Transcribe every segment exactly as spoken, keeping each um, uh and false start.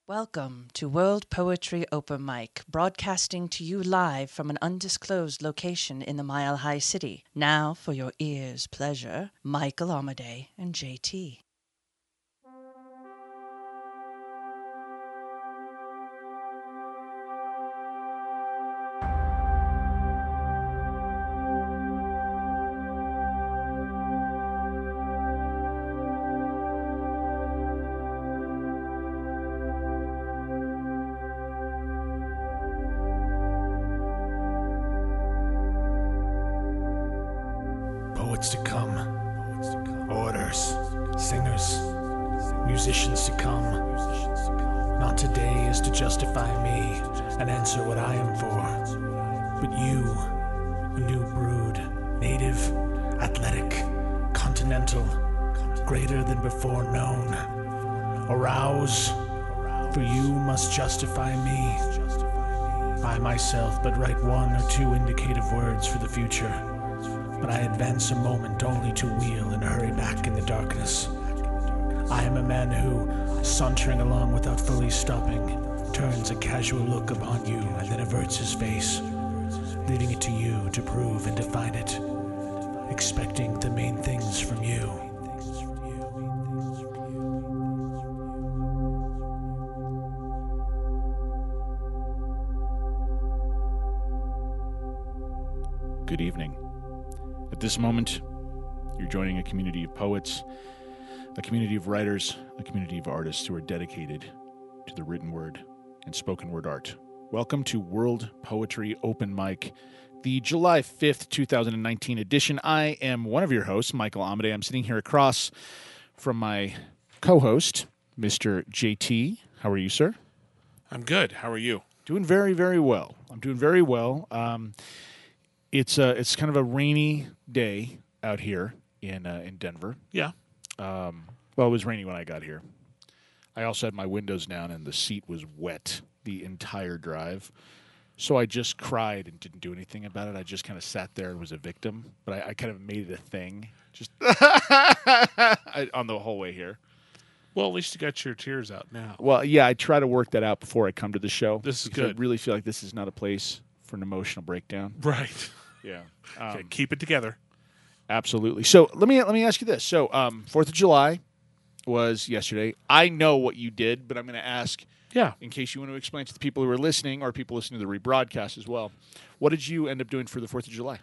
Welcome to World Poetry Open Mic, broadcasting to you live from an undisclosed location in the Mile High City. Now, for your ears' pleasure, Michael Amadei and J T. Poets to come, orators, singers, musicians to come. Not today is to justify me and answer what I am for, but you, a new brood, native, athletic, continental, greater than before known. Arouse, for you must justify me. I myself but write one or two indicative words for the future. But I advance a moment only to wheel and hurry back in the darkness. I am a man who, sauntering along without fully stopping, turns a casual look upon you and then averts his face, leaving it to you to prove and define it, expecting the main things from you. Good evening. At this moment, you're joining a community of poets, a community of writers, a community of artists who are dedicated to the written word and spoken word art. Welcome to World Poetry Open Mic, the July fifth, twenty nineteen edition. I am one of your hosts, Michael Amadei. I'm sitting here across from my co-host, Mister J T. How are you, sir? I'm good. How are you? Doing very, very well. I'm doing very well. Um... It's uh, it's kind of a rainy day out here in uh, in Denver. Yeah. Um, well, it was rainy when I got here. I also had my windows down, and the seat was wet the entire drive. So I just cried and didn't do anything about it. I just kind of sat there and was a victim. But I, I kind of made it a thing just I, on the whole way here. Well, at least you got your tears out now. Well, yeah, I try to work that out before I come to the show. This is good. good. I really feel like this is not a place for an emotional breakdown. Right. Yeah. Um, okay, Um, keep it together. Absolutely. So let me let me ask you this. So um, Fourth of July was yesterday. I know what you did, but I'm going to ask, Yeah. in case you want to explain to the people who are listening or people listening to the rebroadcast as well, what did you end up doing for the Fourth of July?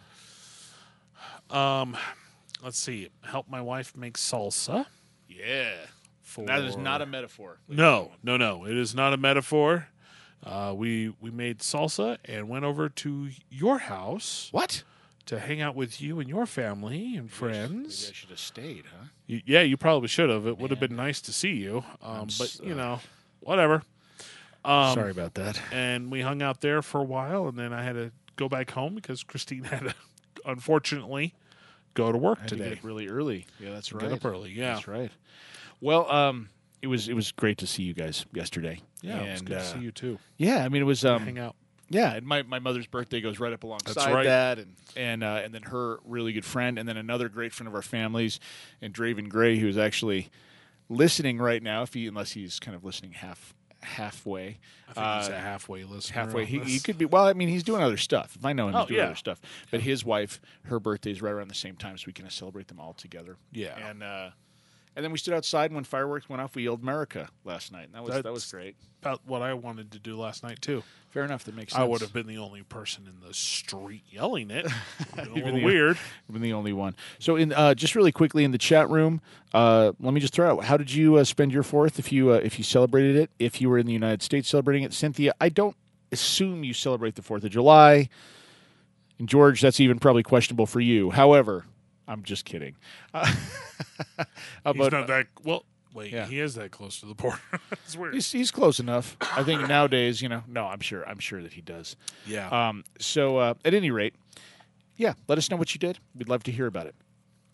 Um, let's see. Help my wife make salsa. Yeah. For... That is not a metaphor. No, no, no. It is not a metaphor. Uh, we we made salsa and went over to your house. What? To hang out with you and your family and friends. Maybe I should have stayed, huh? You, yeah, you probably should have. It would have been nice to see you. Um, but, you know, whatever. Um, Sorry about that. And we hung out there for a while, and then I had to go back home because Christine had to, unfortunately, go to work I had today. to get up really early. Yeah, that's right. Get up early, yeah. That's right. Well, um, it was it was great to see you guys yesterday. Yeah, and, it was good uh, to see you, too. Yeah, I mean, it was... Um, hang out. Yeah, and my, my mother's birthday goes right up alongside That's right. that, and and uh, and then her really good friend, and then another great friend of our families, and Draven Gray, who is actually listening right now, if he unless he's kind of listening half halfway. I think he's uh, a halfway listener. Halfway, on he, this. he could be. Well, I mean, he's doing other stuff. If I know him, he's Oh, doing yeah. other stuff. But his wife, her birthday is right around the same time, so we can celebrate them all together. Yeah. and uh, and then we stood outside, and when fireworks went off, we yelled "America" last night. And that was that That's- was great. About what I wanted to do last night, too. Fair enough. That makes sense. I would have been the only person in the street yelling it. It would have been a You've been little the- weird. You've been the only one. So, in uh, just really quickly in the chat room, uh, let me just throw out: how did you uh, spend your Fourth? If you uh, if you celebrated it, if you were in the United States celebrating it, Cynthia, I don't assume you celebrate the Fourth of July. And George, that's even probably questionable for you. However, I'm just kidding. Uh, He's about- not that... Well, wait, Yeah. he is that close to the border. It's weird. He's, he's close enough. I think nowadays, you know. No, I'm sure. I'm sure that he does. yeah. Um, so, uh, at any rate, yeah, let us know what you did. We'd love to hear about it.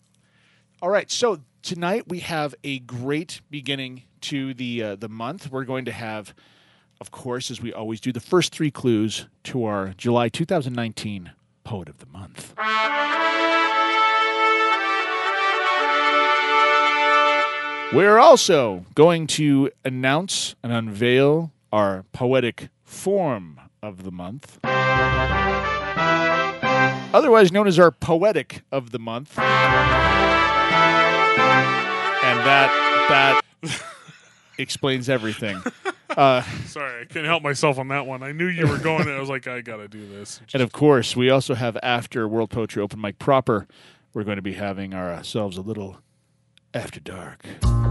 All right, so tonight we have a great beginning to the uh, the month. We're going to have, of course, as we always do, the first three clues to our July two thousand nineteen Poet of the Month. We're also going to announce and unveil our poetic form of the month, otherwise known as our poetic of the month. And that that explains everything. Uh, Sorry, I couldn't help myself on that one. I knew you were going there. I was like, I got to do this. and of course, we also have, after World Poetry Open Mic proper, we're going to be having ourselves a little After Dark.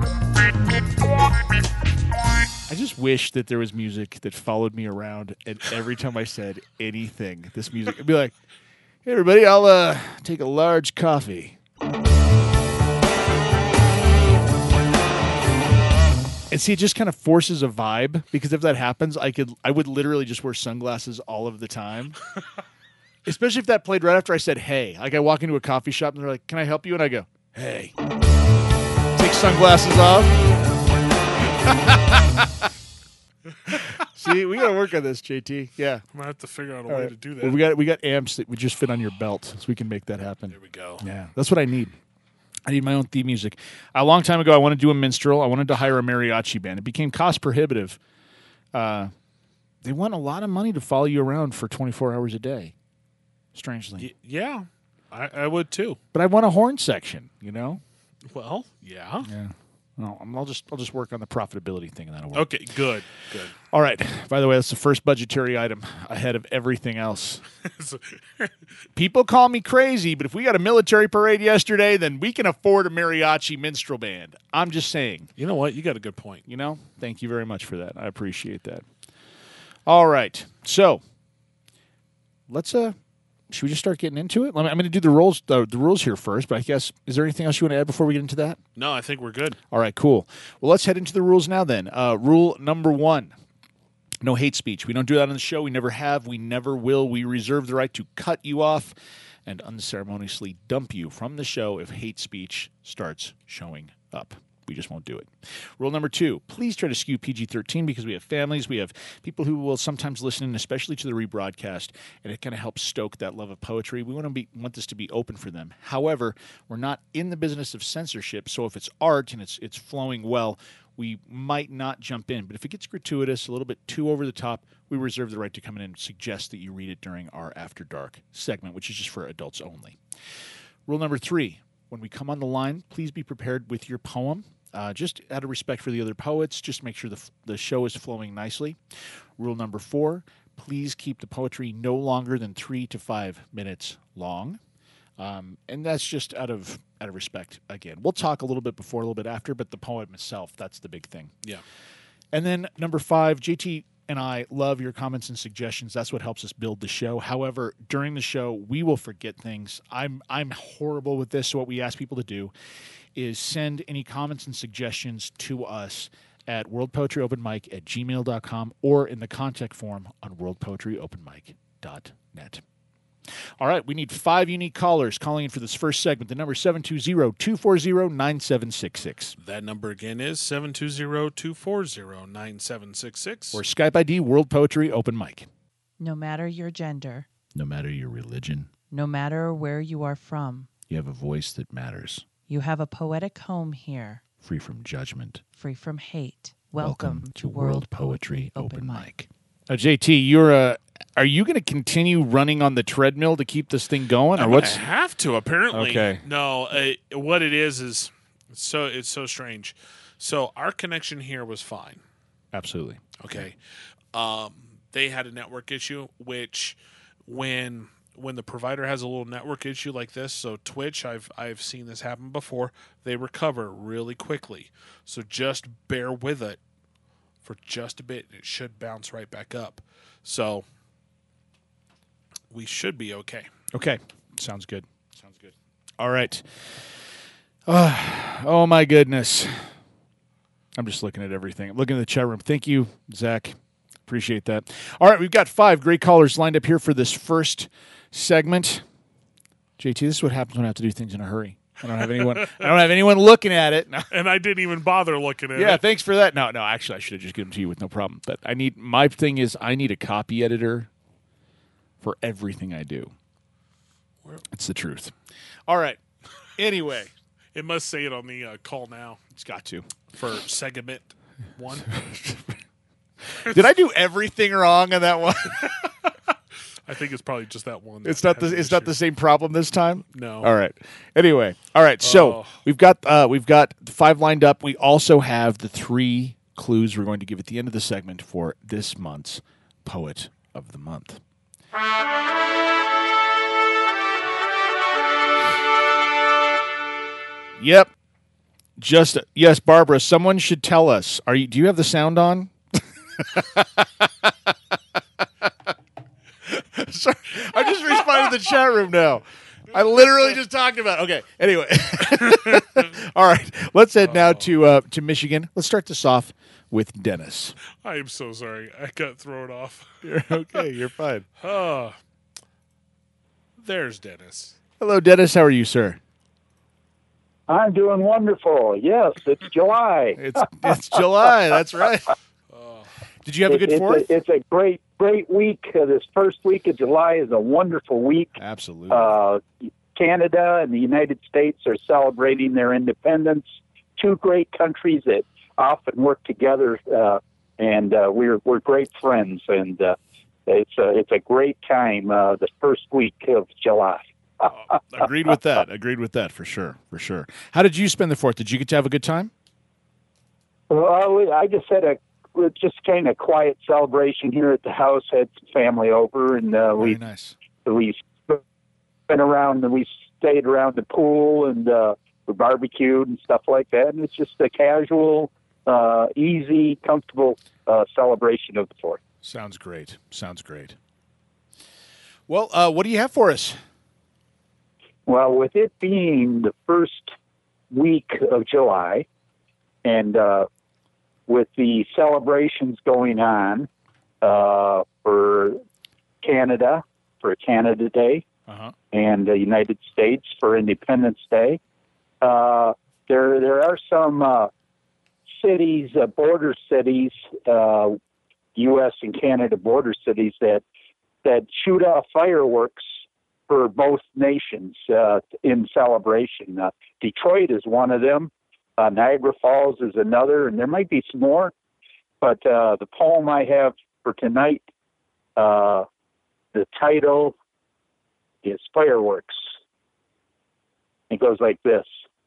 I just wish that there was music that followed me around, and every time I said anything, this music would be like, hey, everybody, I'll uh, take a large coffee. And see, it just kind of forces a vibe, because if that happens, I could, I would literally just wear sunglasses all of the time. Especially if that played right after I said, hey. Like, I walk into a coffee shop, and they're like, can I help you? And I go, hey. Take sunglasses off. See, we got to work on this, J T. Yeah. I'm going to have to figure out a All way right. to do that. Well, we got we got amps that would just fit on your belt, so we can make that happen. There we go. Yeah, that's what I need. I need my own theme music. A long time ago, I wanted to do a minstrel. I wanted to hire a mariachi band. It became cost prohibitive. Uh, they want a lot of money to follow you around for twenty-four hours a day, strangely. Y- yeah, I, I would too. But I want a horn section, you know? Well, yeah. Yeah. Well, I'll just I'll just work on the profitability thing, and that'll work. Okay, good, good. All right. By the way, that's the first budgetary item ahead of everything else. People call me crazy, but if we got a military parade yesterday, then we can afford a mariachi minstrel band. I'm just saying. You know what? You got a good point. You know? Thank you very much for that. I appreciate that. All right. So, let's uh should we just start getting into it? I'm going to do the rules uh, the rules here first, but I guess is there anything else you want to add before we get into that? No, I think we're good. All right, cool. Well, let's head into the rules now then. Uh, rule number one, no hate speech. We don't do that on the show. We never have. We never will. We reserve the right to cut you off and unceremoniously dump you from the show if hate speech starts showing up. We just won't do it. Rule number two, please try to skew P G thirteen because we have families. We have people who will sometimes listen in, especially to the rebroadcast, and it kind of helps stoke that love of poetry. We want to be want this to be open for them. However, we're not in the business of censorship, so if it's art and it's it's flowing well, we might not jump in. But if it gets gratuitous, a little bit too over the top, we reserve the right to come in and suggest that you read it during our After Dark segment, which is just for adults only. Rule number three, when we come on the line, please be prepared with your poem. Uh, just out of respect for the other poets, just make sure the, f- the show is flowing nicely. Rule number four, please keep the poetry no longer than three to five minutes long. Um, and that's just out of out of respect, again. We'll talk a little bit before, a little bit after, but the poem itself, that's the big thing. Yeah. And then number five, J T and I love your comments and suggestions. That's what helps us build the show. However, during the show, we will forget things. I'm I'm horrible with this, so what we ask people to do is send any comments and suggestions to us at world poetry open mic at gmail dot com or in the contact form on world poetry open mic dot net. All right, we need five unique callers calling in for this first segment. The number is seven two zero, two four zero, nine seven six six. That number again is seven two zero, two four zero, nine seven six six. Or Skype I D World Poetry Open Mic. No matter your gender, No matter your religion, no matter where you are from, you have a voice that matters. you have a poetic home here, Free from judgment. free from hate. Welcome, to World Poetry Open Mic. Now, J T, you're uh, are you going to continue running on the treadmill to keep this thing going, or I what's? have to apparently. Okay. No, uh, what it is is it's so it's so strange. So our connection here was fine. Absolutely. Okay. Um, they had a network issue, which when when the provider has a little network issue like this, so Twitch, I've I've seen this happen before. They recover really quickly. So just bear with it for just a bit. It should bounce right back up. So we should be okay. Okay. Sounds good. Sounds good. All right. Uh, oh, my goodness. I'm just looking at everything. I'm looking at the chat room. Thank you, Zach. Appreciate that. All right, we've got five great callers lined up here for this first segment. J T, this is what happens when I have to do things in a hurry. I don't have anyone. I don't have anyone looking at it. No. And I didn't even bother looking at Yeah, it. thanks for that. No, no, actually, I should have just given them to you with no problem. But I need my thing is I need a copy editor for everything I do. It's the truth. All right. Anyway, It must say it on the uh, call now It's got to. for segment one. Did I do everything wrong on that one? I think it's probably just that one. It's that not has the an it's not issue. the same problem this time. No. All right. Anyway, all right. So Oh. we've got uh, we've got five lined up. We also have the three clues we're going to give at the end of the segment for this month's Poet of the Month. Yep. Just yes, Barbara. Someone should tell us. Are you? Do you have the sound on? Sorry, I just responded to the chat room now. I literally just talked about it. Okay. Anyway. All right. Let's head now to uh, to Michigan. Let's start this off with Dennis. I am so sorry. I got thrown off. You're okay. You're fine. Oh. There's Dennis. Hello, Dennis. How are you, sir? I'm doing wonderful. Yes, it's July. It's it's July. That's right. Did you have a good it's Fourth? A, it's a great, great week. Uh, this first week of July is a wonderful week. Absolutely. Uh, Canada and the United States are celebrating their independence. Two great countries that often work together, uh, and uh, we're we're great friends. And uh, it's a it's a great time. Uh, the first week of July. Uh, agreed with that. Agreed with that for sure. For sure. How did you spend the Fourth? Did you get to have a good time? Well, I just had a just kind of quiet celebration here at the house. Had some family over, and uh, Very we nice. we went around and we stayed around the pool and uh, we barbecued and stuff like that. And it's just a casual, uh, easy, comfortable uh, celebration of the Fourth. Sounds great. Sounds great. Well, uh, what do you have for us? Well, with it being the first week of July, and uh, with the celebrations going on uh, for Canada, for Canada Day, Uh-huh. and the United States for Independence Day, uh, there there are some uh, cities, uh, border cities, uh, U S and Canada border cities that that shoot off fireworks for both nations uh, in celebration. Uh, Detroit is one of them. Uh, Niagara Falls is another, and there might be some more. But uh, the poem I have for tonight, uh, the title is Fireworks. It goes like this.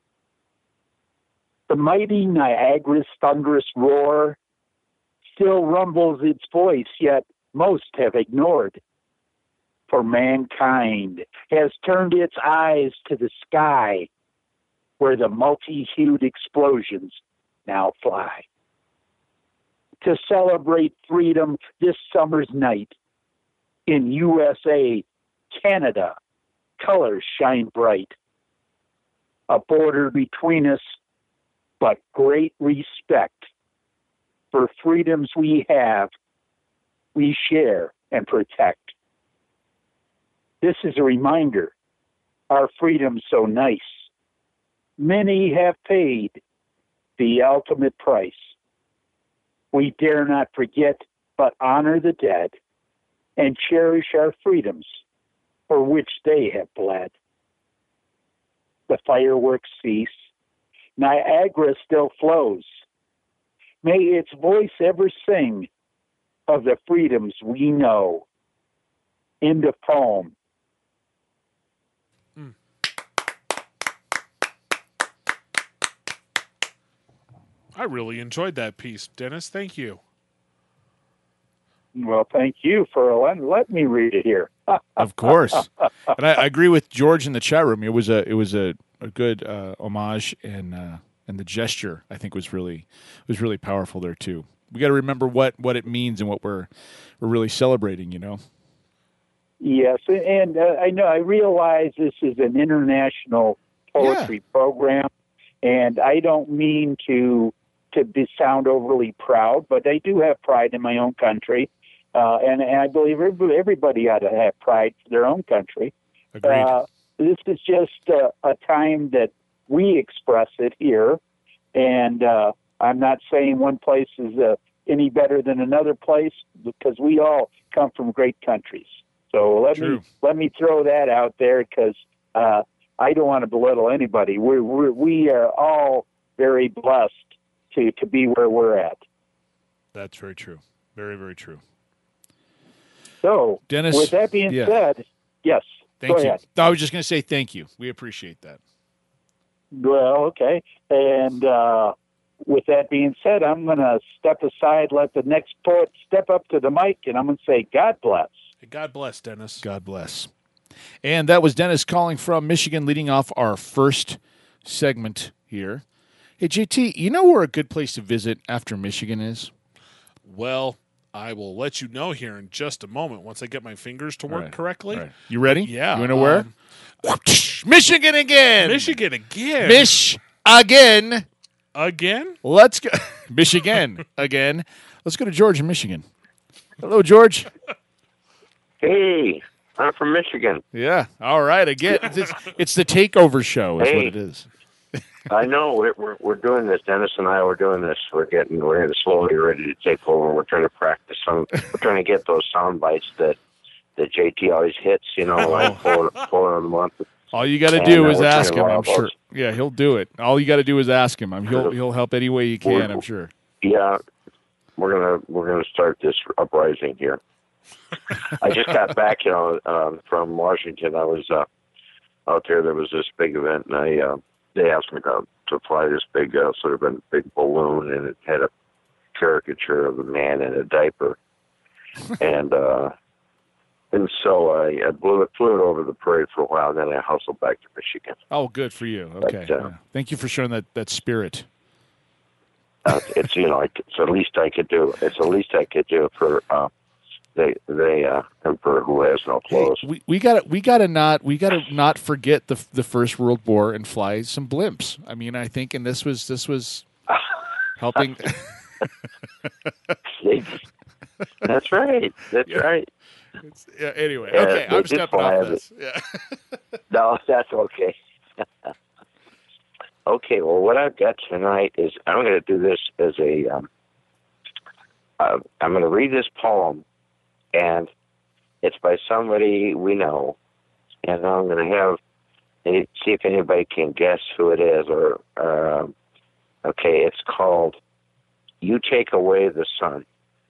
The mighty Niagara's thunderous roar still rumbles its voice, yet most have ignored. For mankind has turned its eyes to the sky, where the multi-hued explosions now fly. To celebrate freedom this summer's night, in U S A, Canada, colors shine bright. A border between us, but great respect for freedoms we have, we share and protect. This is a reminder, our freedom's so nice. Many have paid the ultimate price. We dare not forget, but honor the dead and cherish our freedoms for which they have bled. The fireworks cease. Niagara still flows. May its voice ever sing of the freedoms we know. End of poem. I really enjoyed that piece, Dennis. Thank you. Well, thank you for letting let me read it here. Of course, and I, I agree with George in the chat room. It was a it was a, a good uh, homage, and uh, and the gesture I think was really was really powerful there too. We got to remember what, what it means and what we're we're really celebrating. You know. Yes, and uh, I know I realize this is an international poetry Yeah. program, and I don't mean to to be, sound overly proud, but I do have pride in my own country, uh, and, and I believe everybody, everybody ought to have pride for their own country. Agreed. Uh, this is just uh, a time that we express it here, and uh, I'm not saying one place is uh, any better than another place, because we all come from great countries. So let True. me let me throw that out there, because uh, I don't want to belittle anybody. We're, we're, we are all very blessed to, to be where we're at. That's very true. Very, very true. So, Dennis, with that being yeah. said, yes, Thank go you. ahead. No, I was just going to say thank you. We appreciate that. Well, okay. And uh, with that being said, I'm going to step aside, let the next poet step up to the mic, and I'm going to say, God bless. God bless, Dennis. God bless. And that was Dennis calling from Michigan, leading off our first segment here. Hey, J T, you know where a good place to visit after Michigan is? Well, I will let you know here in just a moment once I get my fingers to work right. correctly. Right. You ready? Yeah. You want to where? Um, Michigan again. Michigan again. Mish again. Again? Let's go. Michigan again. Let's go to George in Michigan. Hello, George. Hey, I'm from Michigan. Yeah. All right. Again, it's, it's the takeover show is Hey. what it is. I know we're, we're we're doing this. Dennis and I were doing this. We're getting we're getting slowly ready to take over. We're trying to practice some. We're trying to get those sound bites that that J T always hits. You know, like four four of them month. All you got to And, do uh, is we're trying ask to him. learn I'm about- sure. Yeah, he'll do it. All you got to do is ask him. I'm, he'll he'll help any way you can. I'm sure. Yeah, we're gonna we're gonna start this uprising here. I just got back, you know, um, from Washington. I was uh, out there. There was this big event, and I uh, they asked me to to fly this big uh, sort of a big balloon, and it had a caricature of a man in a diaper, and uh, and so I, I blew it, flew it over the parade for a while, and then I hustled back to Michigan. Oh, good for you. Okay. But, uh, Yeah. Thank you for showing that, that spirit. Uh, it's you know, it's the least I could do. It's the least I could do for uh, the the uh, emperor who has no Hey, clothes. we we got to we got to not we got to not forget the the First World War and fly some blimps. I mean, I think, and this was this was helping. That's right. That's Yeah. right. It's, yeah, anyway, Yeah, okay, they I'm did stepping fly off it. this. Yeah. No, that's okay. Okay, well, what I've got tonight is I'm going to do this as a. Um, uh, I'm going to read this poem, and it's by somebody we know, and I'm going to have see if anybody can guess who it is. Or uh, okay, it's called "You Take Away the Sun."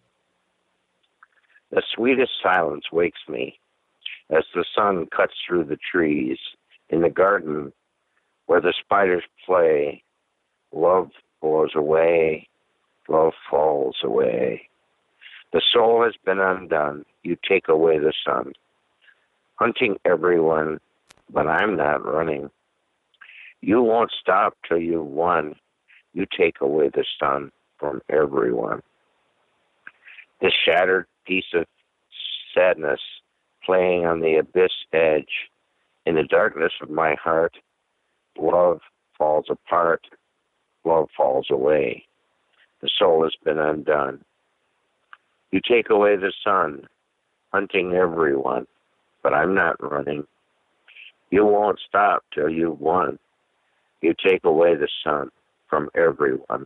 The sweetest silence wakes me as the sun cuts through the trees in the garden where the spiders play. Love blows away, love falls away. The soul has been undone. You take away the sun. Hunting everyone, but I'm not running. You won't stop till you've won. You take away the sun from everyone. The shattered piece of sadness playing on the abyss edge. In the darkness of my heart, love falls apart. Love falls away. The soul has been undone. You take away the sun, hunting everyone, but I'm not running. You won't stop till you've won. You take away the sun from everyone.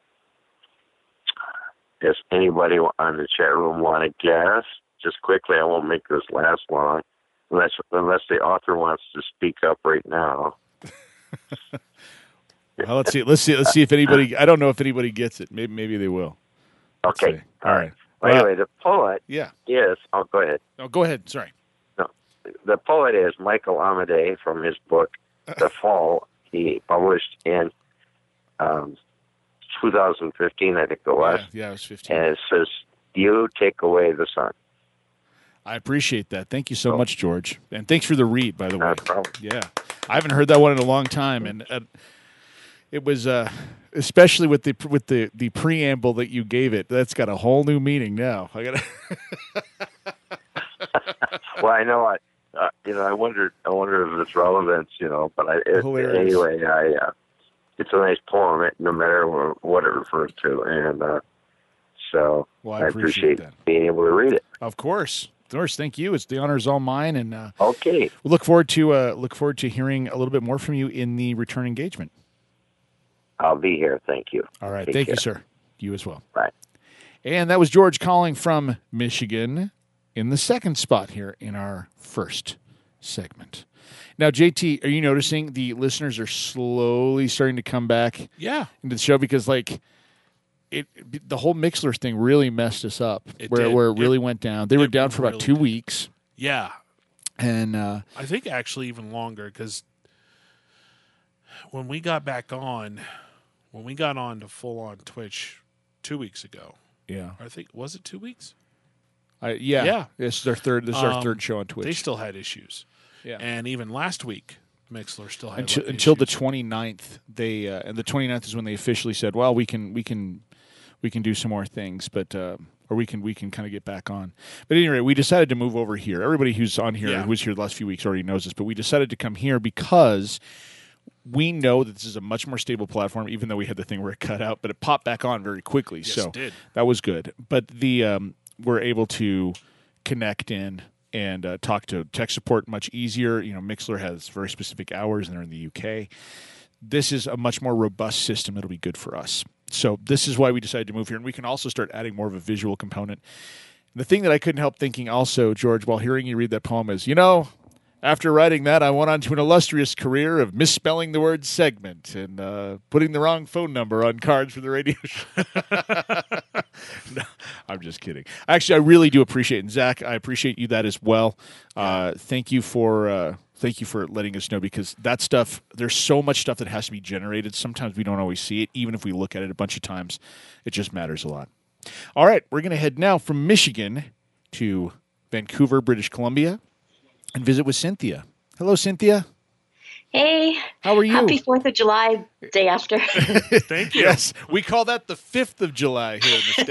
Does anybody on the chat room want to guess? Just quickly, I won't make this last long, unless unless the author wants to speak up right now. Well, let's see. Let's see. Let's see if anybody. I don't know if anybody gets it. Maybe maybe they will. Let's Okay. see. All right. Well, Well, anyway, the poet yeah. is. Oh, go ahead. No, go ahead. Sorry. The poet is Michael Amadei from his book The Fall. He published in um, two thousand fifteen, I think it was. Yeah, yeah, it was fifteen. And it says, "You take away the sun." I appreciate that. Thank you so much, George, and thanks for the read. By the way, Not a problem. yeah, I haven't heard that one in a long time, and uh, it was uh, especially with the with the the preamble that you gave it. That's got a whole new meaning now. I gotta. Well, I know. I, uh, you know, I wondered. I wonder if it's relevant. You know, but I, it, Hilarious. anyway, I. Uh, it's a nice poem, it- no matter what it refers to, and uh, so Well, I I appreciate appreciate that. being able to read it. Of course, of course. Thank you. It's the honor is all mine, and uh, Okay. we look forward to uh, look forward to hearing a little bit more from you in the return engagement. I'll be here. Thank you. All right. Take Thank you, care. sir. You as well. Bye. And that was George calling from Michigan in the second spot here in our first segment. Now, J T, are you noticing the listeners are slowly starting to come back Yeah. into the show? Because, like, it the whole Mixler thing really messed us up, It where, did. where it really It- went down. They were it down for about really two did. weeks. Yeah. And uh, I think actually even longer because when we got back on, when we got on to full on Twitch two weeks ago, yeah, I think, was it two weeks? I, yeah, Yeah. This is our third. This is our Um, third show on Twitch. They still had issues. yeah. And even last week, Mixler still had until, like, until the issues. twenty-ninth, they uh, and the twenty-ninth is when they officially said, well, we can we can we can do some more things, but uh, or we can we can kind of get back on. But anyway, we decided to move over here. Everybody who's on here, Yeah. who was here the last few weeks, already knows this, but we decided to come here because we know that this is a much more stable platform, even though we had the thing where it cut out, but it popped back on very quickly. Yes, so it did. that was good. But the um, we're able to connect in and uh, talk to tech support much easier. You know, Mixler has very specific hours, and they're in the U K. This is a much more robust system that'll be good for us. So this is why we decided to move here, and we can also start adding more of a visual component. The thing that I couldn't help thinking also, George, while hearing you read that poem is, you know, after writing that, I went on to an illustrious career of misspelling the word segment and uh, putting the wrong phone number on cards for the radio show. No, I'm just kidding. Actually, I really do appreciate it. And Zach, I appreciate you that as well. Uh, thank you for uh, thank you for letting us know, because that stuff, there's so much stuff that has to be generated. Sometimes we don't always see it. Even if we look at it a bunch of times, it just matters a lot. All right, we're going to head now from Michigan to Vancouver, British Columbia, and visit with Cynthia. Hello, Cynthia. Hey. How are you? Happy fourth of July, day after. Thank you. Yes, we call that the fifth of July here in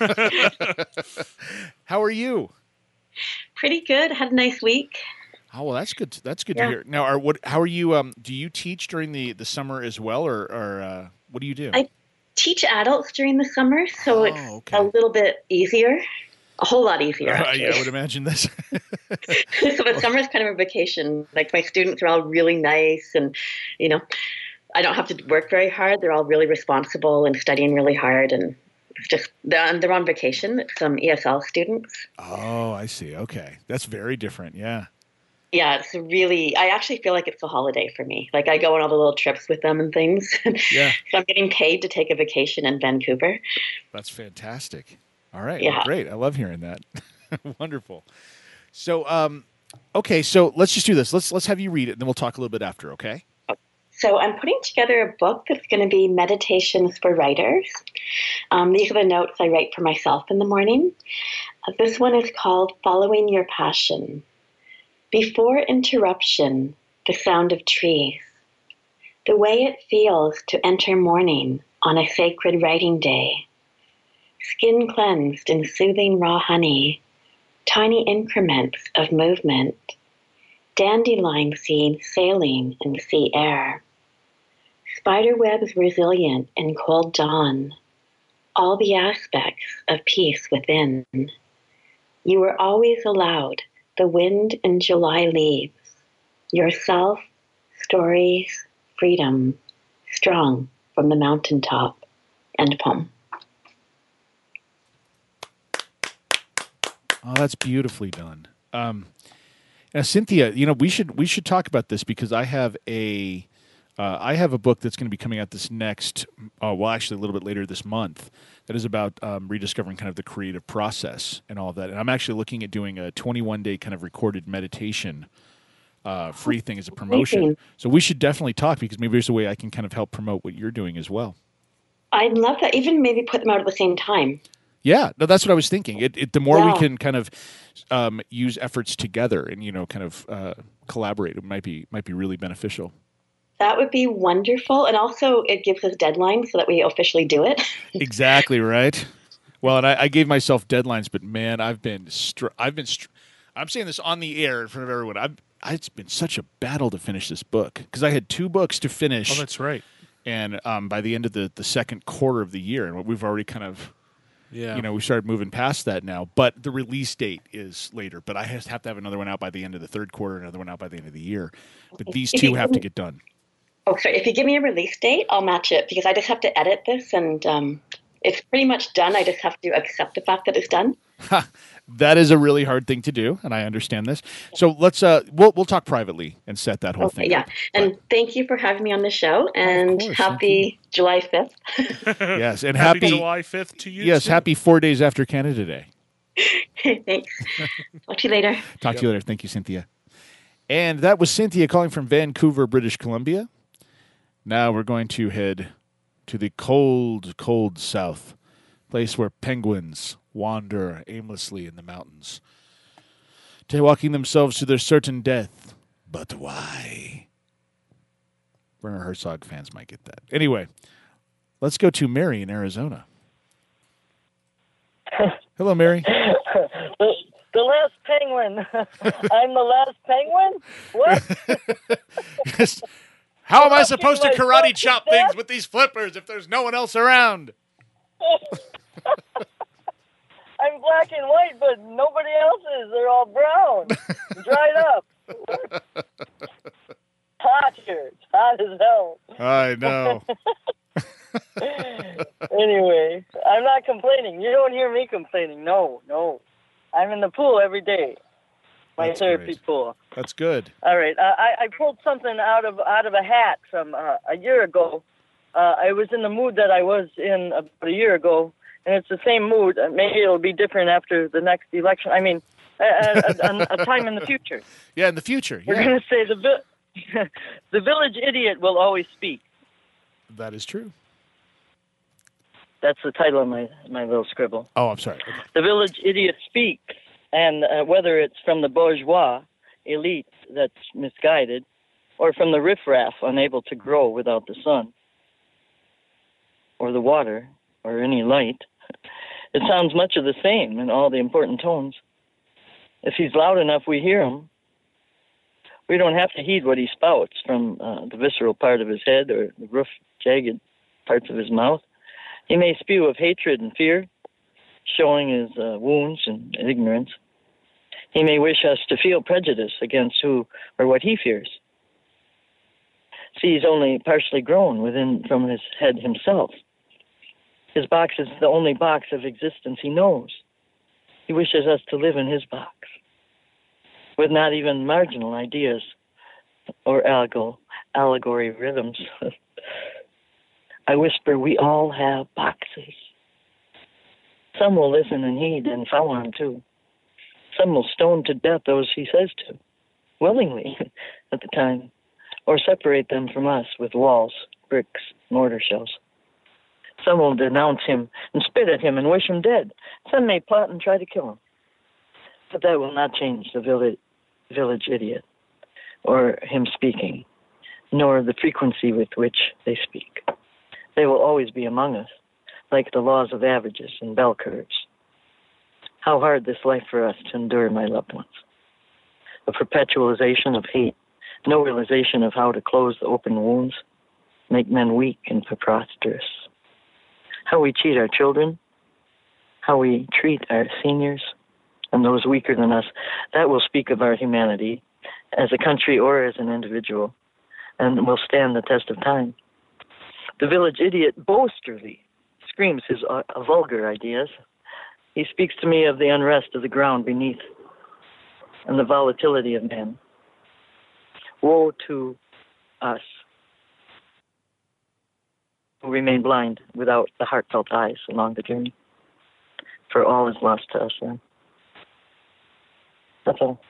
the States. How are you? Pretty good. Had a nice week. Oh, well, that's good. That's good Yeah. to hear. Now, are what? How are you? Um, do you teach during the, the summer as well, or, or uh, what do you do? I teach adults during the summer, so Oh, it's okay. a little bit easier. A whole lot easier, Uh, actually. yeah, I would imagine this. So the summer is kind of a vacation. Like, my students are all really nice, and, you know, I don't have to work very hard. They're all really responsible and studying really hard, and it's just they're, they're on vacation. It's some E S L students. Oh, I see. Okay, that's very different. Yeah. Yeah, it's really, I actually feel like it's a holiday for me. Like, I go on all the little trips with them and things. Yeah. So I'm getting paid to take a vacation in Vancouver. That's fantastic. All right. Yeah. Well, great. I love hearing that. Wonderful. So, um, okay. So let's just do this. Let's let's have you read it, and then we'll talk a little bit after. Okay. So I'm putting together a book that's going to be meditations for writers. Um, these are the notes I write for myself in the morning. Uh, this one is called Following Your Passion. Before interruption, the sound of trees. The way it feels to enter morning on a sacred writing day. Skin cleansed in soothing raw honey, tiny increments of movement, dandelion seeds sailing in the sea air, spiderwebs resilient in cold dawn, all the aspects of peace within. You were always allowed the wind in July leaves, yourself, stories, freedom, strong from the mountaintop. End poem. Oh, that's beautifully done. Um, now, Cynthia, you know, we should we should talk about this, because I have a uh, I have a book that's going to be coming out this next, uh, well, actually a little bit later this month, that is about um, rediscovering kind of the creative process and all of that. And I'm actually looking at doing a twenty-one day kind of recorded meditation uh, free thing as a promotion. Amazing. So we should definitely talk, because maybe there's a way I can kind of help promote what you're doing as well. I'd love that. Even maybe put them out at the same time. Yeah, no, that's what I was thinking. It, it the more we Yeah. can kind of um, use efforts together and, you know, kind of uh, collaborate, it might be might be really beneficial. That would be wonderful. And also, it gives us deadlines so that we officially do it. Exactly right. Well, and I, I gave myself deadlines, but man, I've been str- I've been str- I'm saying this on the air in front of everyone. I've it's been such a battle to finish this book, because I had two books to finish. Oh, that's right. And um, by the end of the, the second quarter of the year, and we've already kind of. Yeah. You know, we started moving past that now, but the release date is later. But I have to have another one out by the end of the third quarter, another one out by the end of the year. But these two have to get done. Oh, sorry. If you give me a release date, I'll match it, because I just have to edit this, and um, it's pretty much done. I just have to accept the fact that it's done. That is a really hard thing to do, and I understand this. So let's uh, we'll we'll talk privately and set that whole Okay, thing yeah. up. And But, thank you for having me on the show. And course, thank happy July fifth. yes, and happy, happy, July fifth to you. yes, too. happy four days after Canada Day. Thanks. Talk to you later. Talk to you later. Thank you, Cynthia. And that was Cynthia calling from Vancouver, British Columbia. Now we're going to head to the cold, cold south, place where penguins wander aimlessly in the mountains, walking themselves to their certain death. But why? Werner Herzog fans might get that. Anyway, let's go to Mary in Arizona. Hello, Mary. the, the last penguin. I'm the last penguin? What? Yes. How am I supposed to Watching karate myself chop to things death? with these flippers if there's no one else around? I'm black and white, but nobody else is. They're all brown. Dried up. Hot here. It's hot as hell. I know. Anyway, I'm not complaining. You don't hear me complaining. No, no. I'm in the pool every day. My That's therapy great. pool. That's good. All right. Uh, I, I pulled something out of out of a hat from uh, a year ago. Uh, I was in the mood that I was in about a year ago, and it's the same mood. Uh, maybe it'll be different after the next election. I mean, a, a, a, a time in the future. Yeah, in the future. We're Yeah, going to say the vi- the village idiot will always speak. that is true. That's the title of my, my little scribble. Oh, I'm sorry. Okay. The village idiot speaks, and uh, whether it's from the bourgeois elite that's misguided, or from the riffraff unable to grow without the sun, or the water, or any light, it sounds much of the same in all the important tones. If he's loud enough, we hear him. We don't have to heed what he spouts from uh, the visceral part of his head or the rough, jagged parts of his mouth. He may spew of hatred and fear, showing his uh, wounds and ignorance. He may wish us to feel prejudice against who or what he fears. See, he's only partially grown within from his head himself. His box is the only box of existence he knows. He wishes us to live in his box, with not even marginal ideas or allegor- allegory rhythms. I whisper, we all have boxes. Some will listen and heed and follow him too. Some will stone to death those he says to, willingly at the time, or separate them from us with walls, bricks, mortar shells. Some will denounce him and spit at him and wish him dead. Some may plot and try to kill him. But that will not change the village, village idiot, or him speaking, nor the frequency with which they speak. They will always be among us, like the laws of averages and bell curves. How hard this life for us to endure, my loved ones. A perpetualization of hate, no realization of how to close the open wounds, make men weak and preposterous. How we cheat our children, how we treat our seniors and those weaker than us, that will speak of our humanity as a country or as an individual, and will stand the test of time. The village idiot boastfully screams his uh, vulgar ideas. He speaks to me of the unrest of the ground beneath and the volatility of men. Woe to us who remain blind without the heartfelt eyes along the journey, for all is lost to us then. That's all.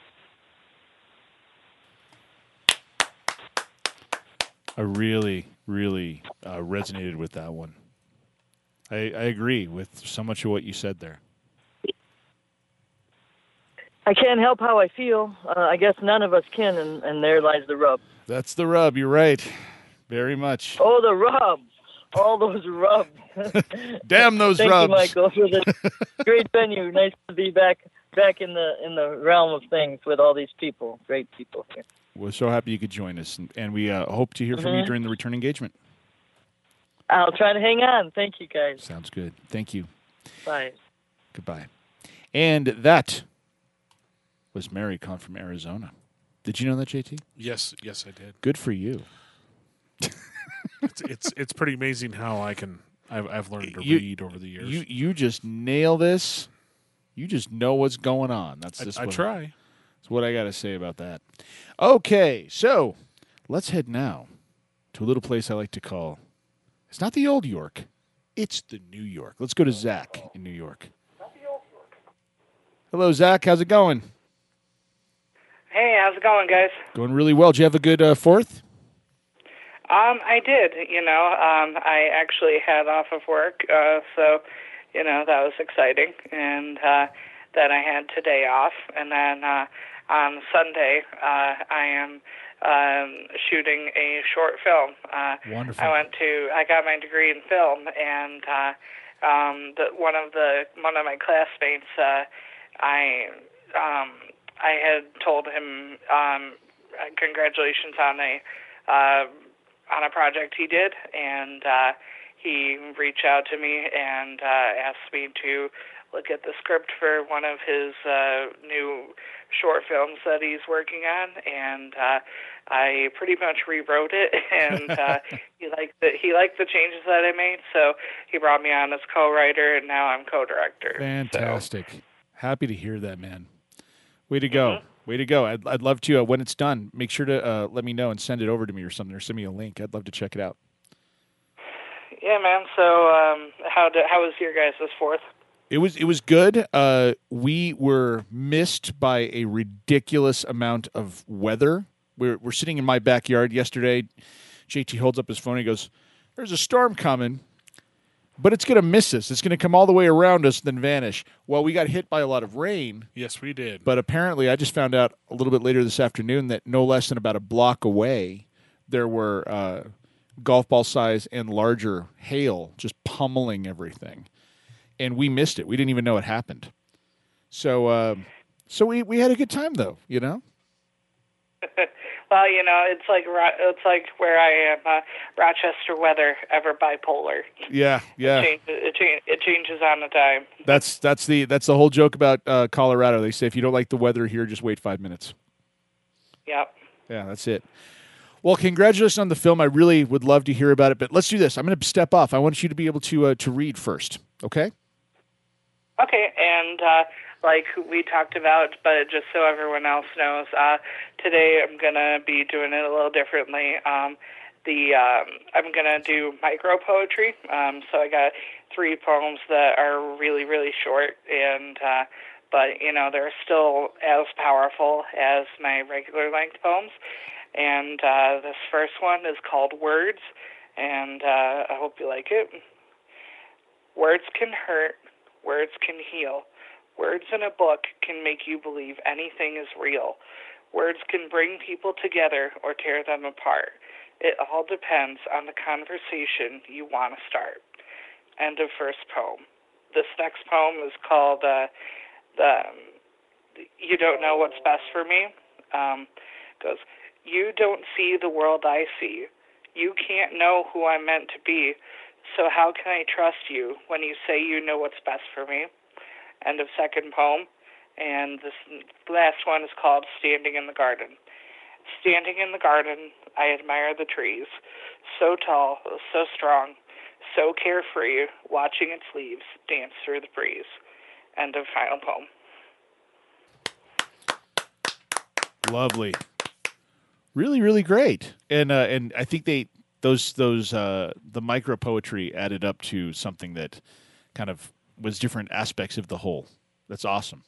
I really, really uh, resonated with that one. I, I agree with so much of what you said there. I can't help how I feel. Uh, I guess none of us can, and, and there lies the rub. That's the rub. You're right. Very much. Oh, the rub. All those rubs. Damn those Thank rubs. you, Michael, for this great venue. Nice to be back back in the in the realm of things with all these people. Great people here. We're so happy you could join us, and, and we uh, hope to hear from Mm-hmm. you during the return engagement. I'll try to hang on. Thank you, guys. Sounds good. Thank you. Bye. Goodbye. And that was Mary Con from Arizona. Did you know that, J T? Yes, yes, I did. Good for you. It's it's, it's pretty amazing how I can. I've, I've learned to You- read over the years. You you just nail this You just know what's going on. That's I, just I what, try. That's what I got to say about that. Okay, so let's head now to a little place I like to call, it's not the old York, it's the New York. Let's go to Zach in New York. Hello, Zach. How's it going? Hey, how's it going, guys? Going really well. Did you have a good uh, fourth? Um, I did. You know, um, I actually had off of work, uh, so you know that was exciting, and uh, then I had today off, and then uh, on Sunday uh, I am um, shooting a short film. Uh, Wonderful. I went to, I got my degree in film, and uh, um, the, one of the one of my classmates, uh, I. Um, I had told him um, congratulations on a uh, on a project he did, and uh, he reached out to me and uh, asked me to look at the script for one of his uh, new short films that he's working on, and uh, I pretty much rewrote it, and uh, he liked the he liked the changes that I made, so he brought me on as co-writer, and now I'm co-director. Fantastic. So. Happy to hear that, man. Way to go. Mm-hmm. Way to go. I'd, I'd love to, uh, when it's done, make sure to uh, let me know and send it over to me or something, or send me a link. I'd love to check it out. Yeah, man. So um, how did, how was your guys' fourth? It was it was good. Uh, we were missed by a ridiculous amount of weather. We're, we're sitting in my backyard yesterday. J T holds up his phone and he goes, there's a storm coming. But it's going to miss us. It's going to come all the way around us, then vanish. Well, we got hit by a lot of rain. Yes, we did. But apparently, I just found out a little bit later this afternoon that no less than about a block away, there were uh, golf ball size and larger hail just pummeling everything. And we missed it. We didn't even know it happened. So uh, so we, we had a good time, though, you know? Well, you know, it's like it's like where I am, uh, Rochester weather, ever bipolar. Yeah, yeah. It changes, it, change, it changes on a dime. That's that's the that's the whole joke about uh, Colorado. They say if you don't like the weather here, just wait five minutes. Yep. Yeah, that's it. Well, congratulations on the film. I really would love to hear about it. But let's do this. I'm going to step off. I want you to be able to uh, to read first. Okay. Okay, and uh, like we talked about, but just so everyone else knows, uh, today I'm going to be doing it a little differently. Um, the um, I'm going to do micro poetry. Um, so I got three poems that are really, really short, and uh, but, you know, they're still as powerful as my regular length poems. And uh, this first one is called Words, and uh, I hope you like it. Words can hurt. Words can heal. Words in a book can make you believe anything is real. Words can bring people together or tear them apart. It all depends on the conversation you want to start. End of first poem. This next poem is called uh, the, You Don't Know What's Best for Me. Um, goes, you don't see the world I see. You can't know who I'm meant to be. So how can I trust you when you say you know what's best for me? End of second poem. And this last one is called Standing in the Garden. Standing in the garden, I admire the trees. So tall, so strong, so carefree, watching its leaves dance through the breeze. End of final poem. Lovely. Really, really great. And uh, and I think they those those uh, the micro poetry added up to something that kind of was different aspects of the whole. That's awesome.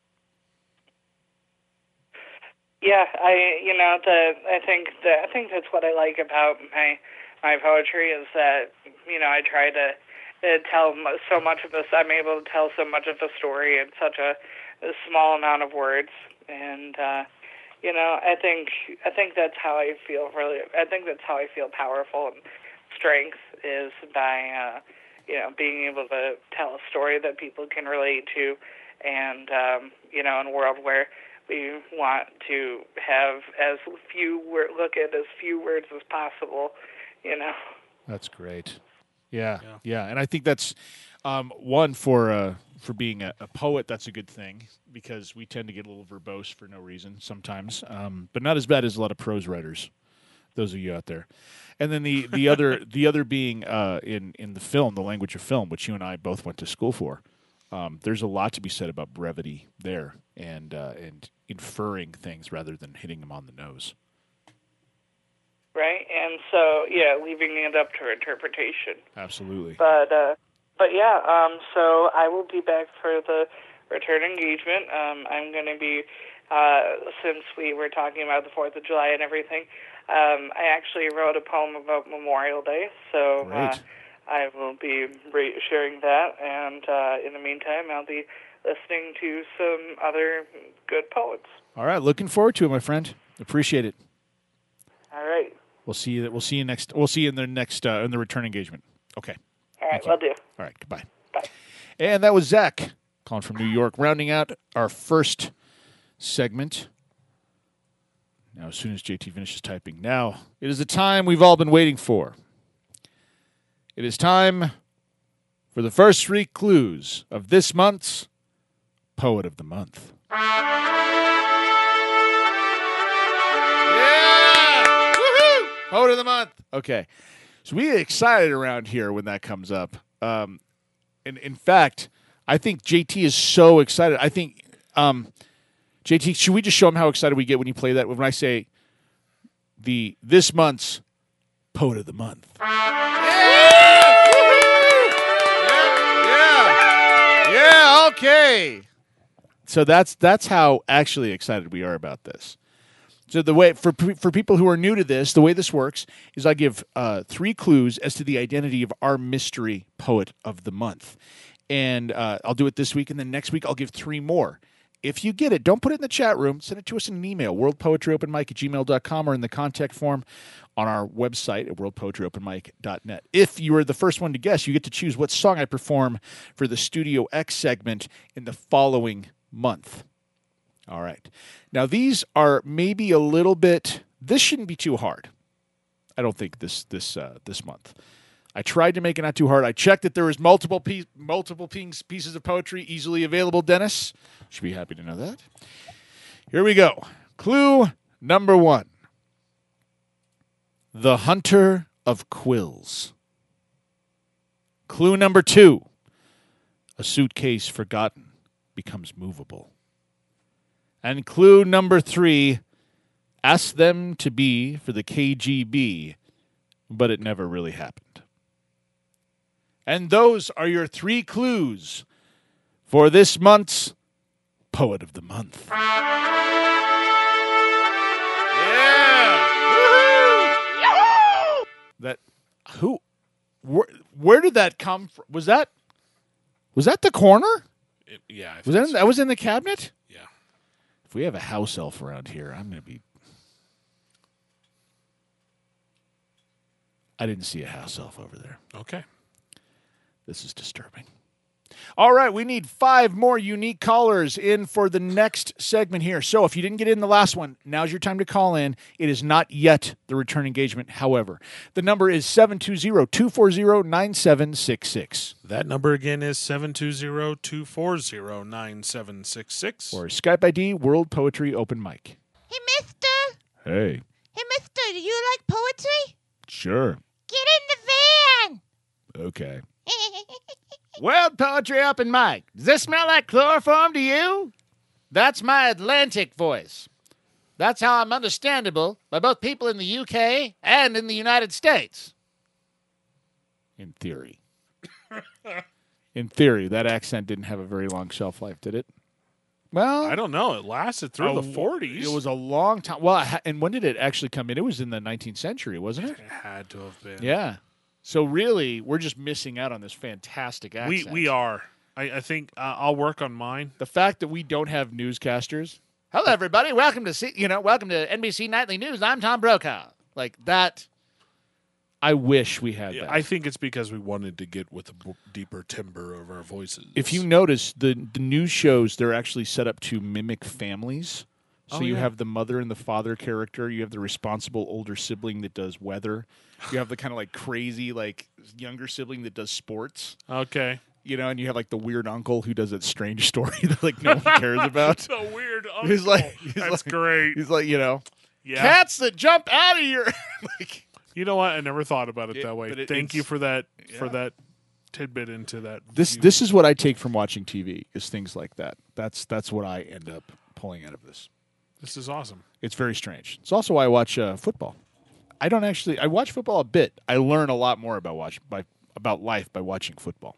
Yeah, I you know the I think the I think that's what I like about my my poetry is that you know I try to, to tell so much of this. I'm able to tell so much of the story in such a, a small amount of words, and uh, you know I think I think that's how I feel really. I think that's how I feel powerful and strength is by uh, you know being able to tell a story that people can relate to, and um, you know in a world where we want to have as few word, look at as few words as possible, you know. That's great. Yeah, yeah, yeah. And I think that's um, one for uh, for being a, a poet. That's a good thing because we tend to get a little verbose for no reason sometimes, um, but not as bad as a lot of prose writers. Those of you out there, and then the the other the other being uh, in in the film, the language of film, which you and I both went to school for. um, there's a lot to be said about brevity there and uh, and inferring things rather than hitting them on the nose. Right, and so yeah, leaving it up to interpretation. Absolutely. But uh, but yeah, um, so I will be back for the return engagement. Um, I'm going to be uh, since we were talking about the Fourth of July and everything. Um, I actually wrote a poem about Memorial Day, so uh, I will be re- sharing that. And uh, in the meantime, I'll be listening to some other good poets. All right, looking forward to it, my friend. Appreciate it. All right. We'll see you. We'll see you next. We'll see you in the next uh, in the return engagement. Okay. All right, will do. All right. Goodbye. Bye. And that was Zach calling from New York, rounding out our first segment. Now, as soon as J T finishes typing, now it is the time we've all been waiting for. It is time for the first three clues of this month's Poet of the Month. Poet of the Month. Okay. So we get excited around here when that comes up. Um, and in fact, I think J T is so excited. I think, um, J T, should we just show him how excited we get when you play that? When I say the this month's Poet of the Month. Yeah! Yeah! Yeah, okay. So that's that's how actually excited we are about this. So the way for for people who are new to this, the way this works is I give uh, three clues as to the identity of our mystery poet of the month, and uh, I'll do it this week, and then next week I'll give three more. If you get it, don't put it in the chat room. Send it to us in an email, world poetry open mic at gmail dot com, or in the contact form on our website at world poetry open mic dot net. If you are the first one to guess, you get to choose what song I perform for the Studio X segment in the following month. All right. Now, these are maybe a little bit, this shouldn't be too hard. I don't think this this uh, this month. I tried to make it not too hard. I checked that there was multiple piece, multiple piece, pieces of poetry easily available, Dennis. Should be happy to know that. Here we go. Clue number one. The Hunter of Quills. Clue number two. A suitcase forgotten becomes movable. And clue number three, ask them to be for the K G B, but it never really happened. And those are your three clues for this month's Poet of the Month. Yeah! Woo-hoo! That, who, where, where did that come from? Was that, was that the corner? It, yeah. I Was that, in, so. that was in the cabinet? Yeah. If we have a house elf around here, I'm going to be... I didn't see a house elf over there. Okay. This is disturbing. All right, we need five more unique callers in for the next segment here. So if you didn't get in the last one, now's your time to call in. It is not yet the return engagement, however. The number is seven two zero, two four zero, nine seven six six. That number again is seven two zero, two four zero, nine seven six six. Or Skype I D, World Poetry Open Mic. Hey, mister. Hey. Hey, mister, do you like poetry? Sure. Get in the van. Okay. World Poetry Open Mic. Does this smell like chloroform to you? That's my Atlantic voice. That's how I'm understandable by both people in the U K and in the United States. In theory. In theory, that accent didn't have a very long shelf life, did it? Well, I don't know. It lasted through a- the forties. It was a long time. Well, ha- and when did it actually come in? It was in the nineteenth century, wasn't it? It had to have been. Yeah. So really, we're just missing out on this fantastic accent. We we are. I, I think uh, I'll work on mine. The fact that we don't have newscasters. Hello, everybody. Welcome to C- you know, welcome to N B C Nightly News. I'm Tom Brokaw. Like that. I wish we had Yeah, that. I think it's because we wanted to get with the b- deeper timbre of our voices. If you notice, the the news shows, they're actually set up to mimic families. So Oh, you yeah. have the mother and the father character. You have the responsible older sibling that does weather. You have the kind of like crazy like younger sibling that does sports. Okay. You know, and you have like the weird uncle who does that strange story that like no one cares about. It's a weird uncle. He's like, he's That's like, great. He's like, you know, Yeah. cats that jump out of your. like, You know what? I never thought about it, It- that way. but it- Thank you it's- for that. For Yeah. that. tidbit into that. This view. this is what I take from watching T V is things like that. That's that's what I end up pulling out of this. This is awesome. It's very strange. It's also why I watch uh, football. I don't actually. I watch football a bit. I learn a lot more about watch by about life by watching football.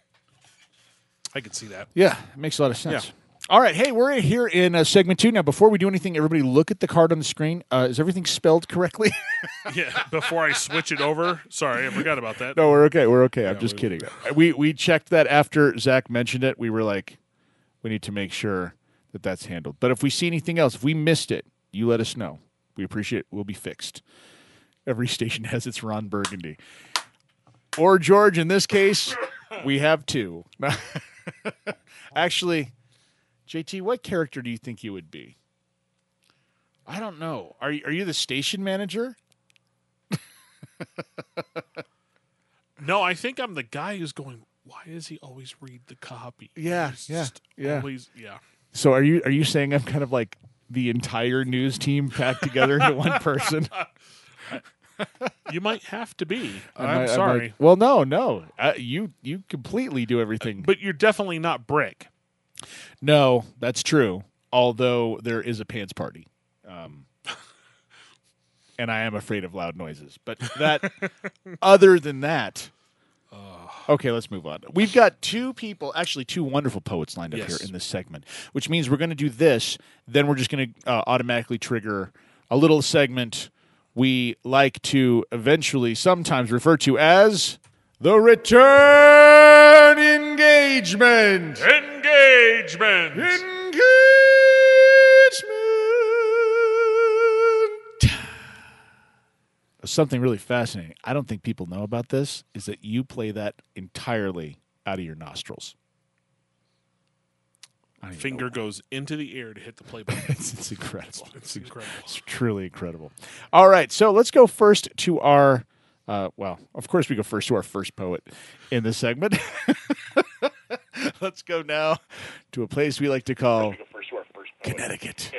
I can see that. Yeah, it makes a lot of sense. Yeah. All right, hey, we're here in uh, segment two now. Before we do anything, everybody look at the card on the screen. Uh, is everything spelled correctly? Yeah. Before I switch it over, sorry, I forgot about that. No, we're okay. We're okay. I'm Yeah, just we- kidding. We we checked that after Zach mentioned it. We were like, we need to make sure that that's handled. But if we see anything else, if we missed it, you let us know. We appreciate it. We'll be fixed. Every station has its Ron Burgundy. Or George, in this case, we have two. Actually, J T, what character do you think you would be? I don't know. Are you, are you the station manager? No, I think I'm the guy who's going, why does he always read the copy? Yeah, He's yeah, just yeah. Always, yeah. So are you are you saying I'm kind of like the entire news team packed together into one person? You might have to be. I I'm might- I might- sorry. well, no, no. Uh, you you completely do everything. But you're definitely not Brick. No, that's true. Although there is a pants party. Um, and I am afraid of loud noises. But that, other than that, okay, let's move on. We've got two people, actually two wonderful poets lined up Yes. here in this segment, which means we're going to do this. Then we're just going to uh, automatically trigger a little segment we like to eventually sometimes refer to as the return engagement. Engagement. Engagement. Something really fascinating. I don't think people know about this is that you play that entirely out of your nostrils. I don't even Finger know. goes into the air to hit the play button. It's, it's incredible. It's incredible. It's truly incredible. All right, so let's go first to our. Uh, well, of course, we go first to our first poet in this segment. Let's go now to a place we like to call Connecticut.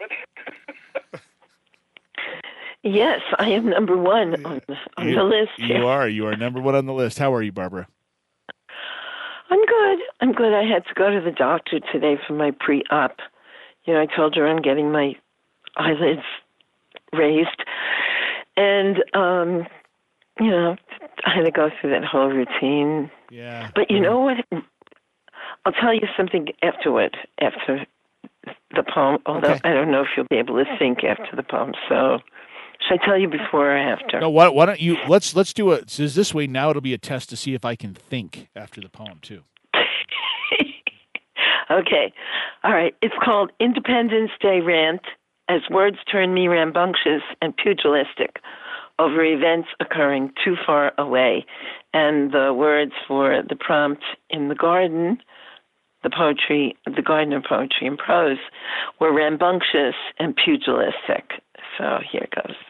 Yes, I am number one on the, on You- the list You here. are. You are number one on the list. How are you, Barbara? I'm good. I'm good. I had to go to the doctor today for my pre-op. You know, I told her I'm getting my eyelids raised. And, um, you know, I had to go through that whole routine. Yeah. But you know what? I'll tell you something afterward, after the poem, although Okay. I don't know if you'll be able to think after the poem. So should I tell you before or after? No, why, why don't you let's let's do it. So this way now it'll be a test to see if I can think after the poem too. Okay. All right. It's called Independence Day Rant, as words turn me rambunctious and pugilistic over events occurring too far away. And the words for the prompt in the garden, the poetry, the garden of poetry and prose, were rambunctious and pugilistic. So here it goes.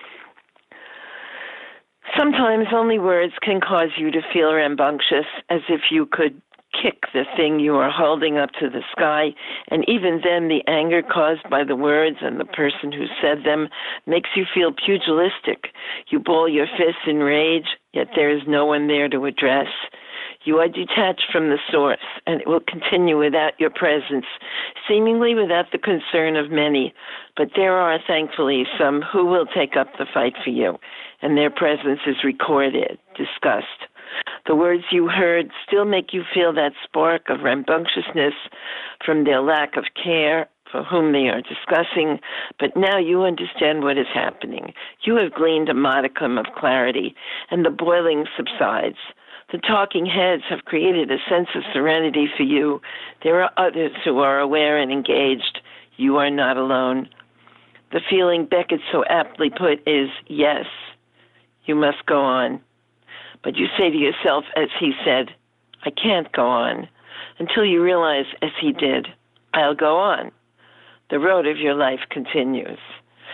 Sometimes only words can cause you to feel rambunctious, as if you could kick the thing you are holding up to the sky, and even then the anger caused by the words and the person who said them makes you feel pugilistic. You ball your fists in rage, yet there is no one there to address. You are detached from the source, and it will continue without your presence, seemingly without the concern of many. But there are, thankfully, some who will take up the fight for you, and their presence is recorded, discussed. The words you heard still make you feel that spark of rambunctiousness from their lack of care for whom they are discussing, but now you understand what is happening. You have gleaned a modicum of clarity, and the boiling subsides. The talking heads have created a sense of serenity for you. There are others who are aware and engaged. You are not alone. The feeling Beckett so aptly put is, yes, you must go on. But you say to yourself, as he said, I can't go on, until you realize, as he did, I'll go on. The road of your life continues.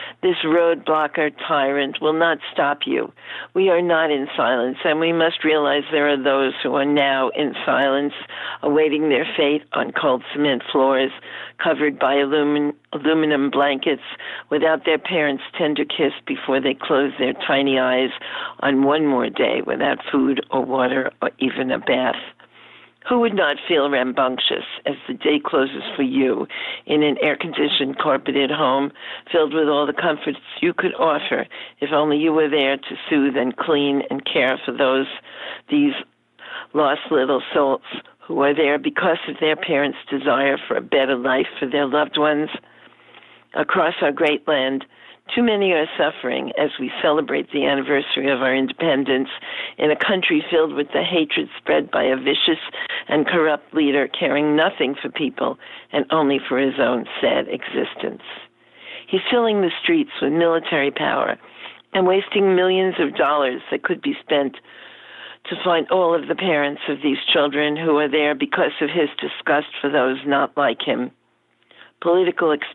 This roadblocker tyrant will not stop you. We are not in silence, and we must realize there are those who are now in silence, awaiting their fate on cold cement floors, covered by alumin- aluminum blankets, without their parents' tender kiss before they close their tiny eyes on one more day without food or water or even a bath. Who would not feel rambunctious as the day closes for you in an air-conditioned, carpeted home filled with all the comforts you could offer if only you were there to soothe and clean and care for those, these lost little souls who are there because of their parents' desire for a better life for their loved ones? Across our great land, too many are suffering as we celebrate the anniversary of our independence in a country filled with the hatred spread by a vicious and corrupt leader caring nothing for people and only for his own sad existence. He's filling the streets with military power and wasting millions of dollars that could be spent to find all of the parents of these children who are there because of his disgust for those not like him. Political expediencies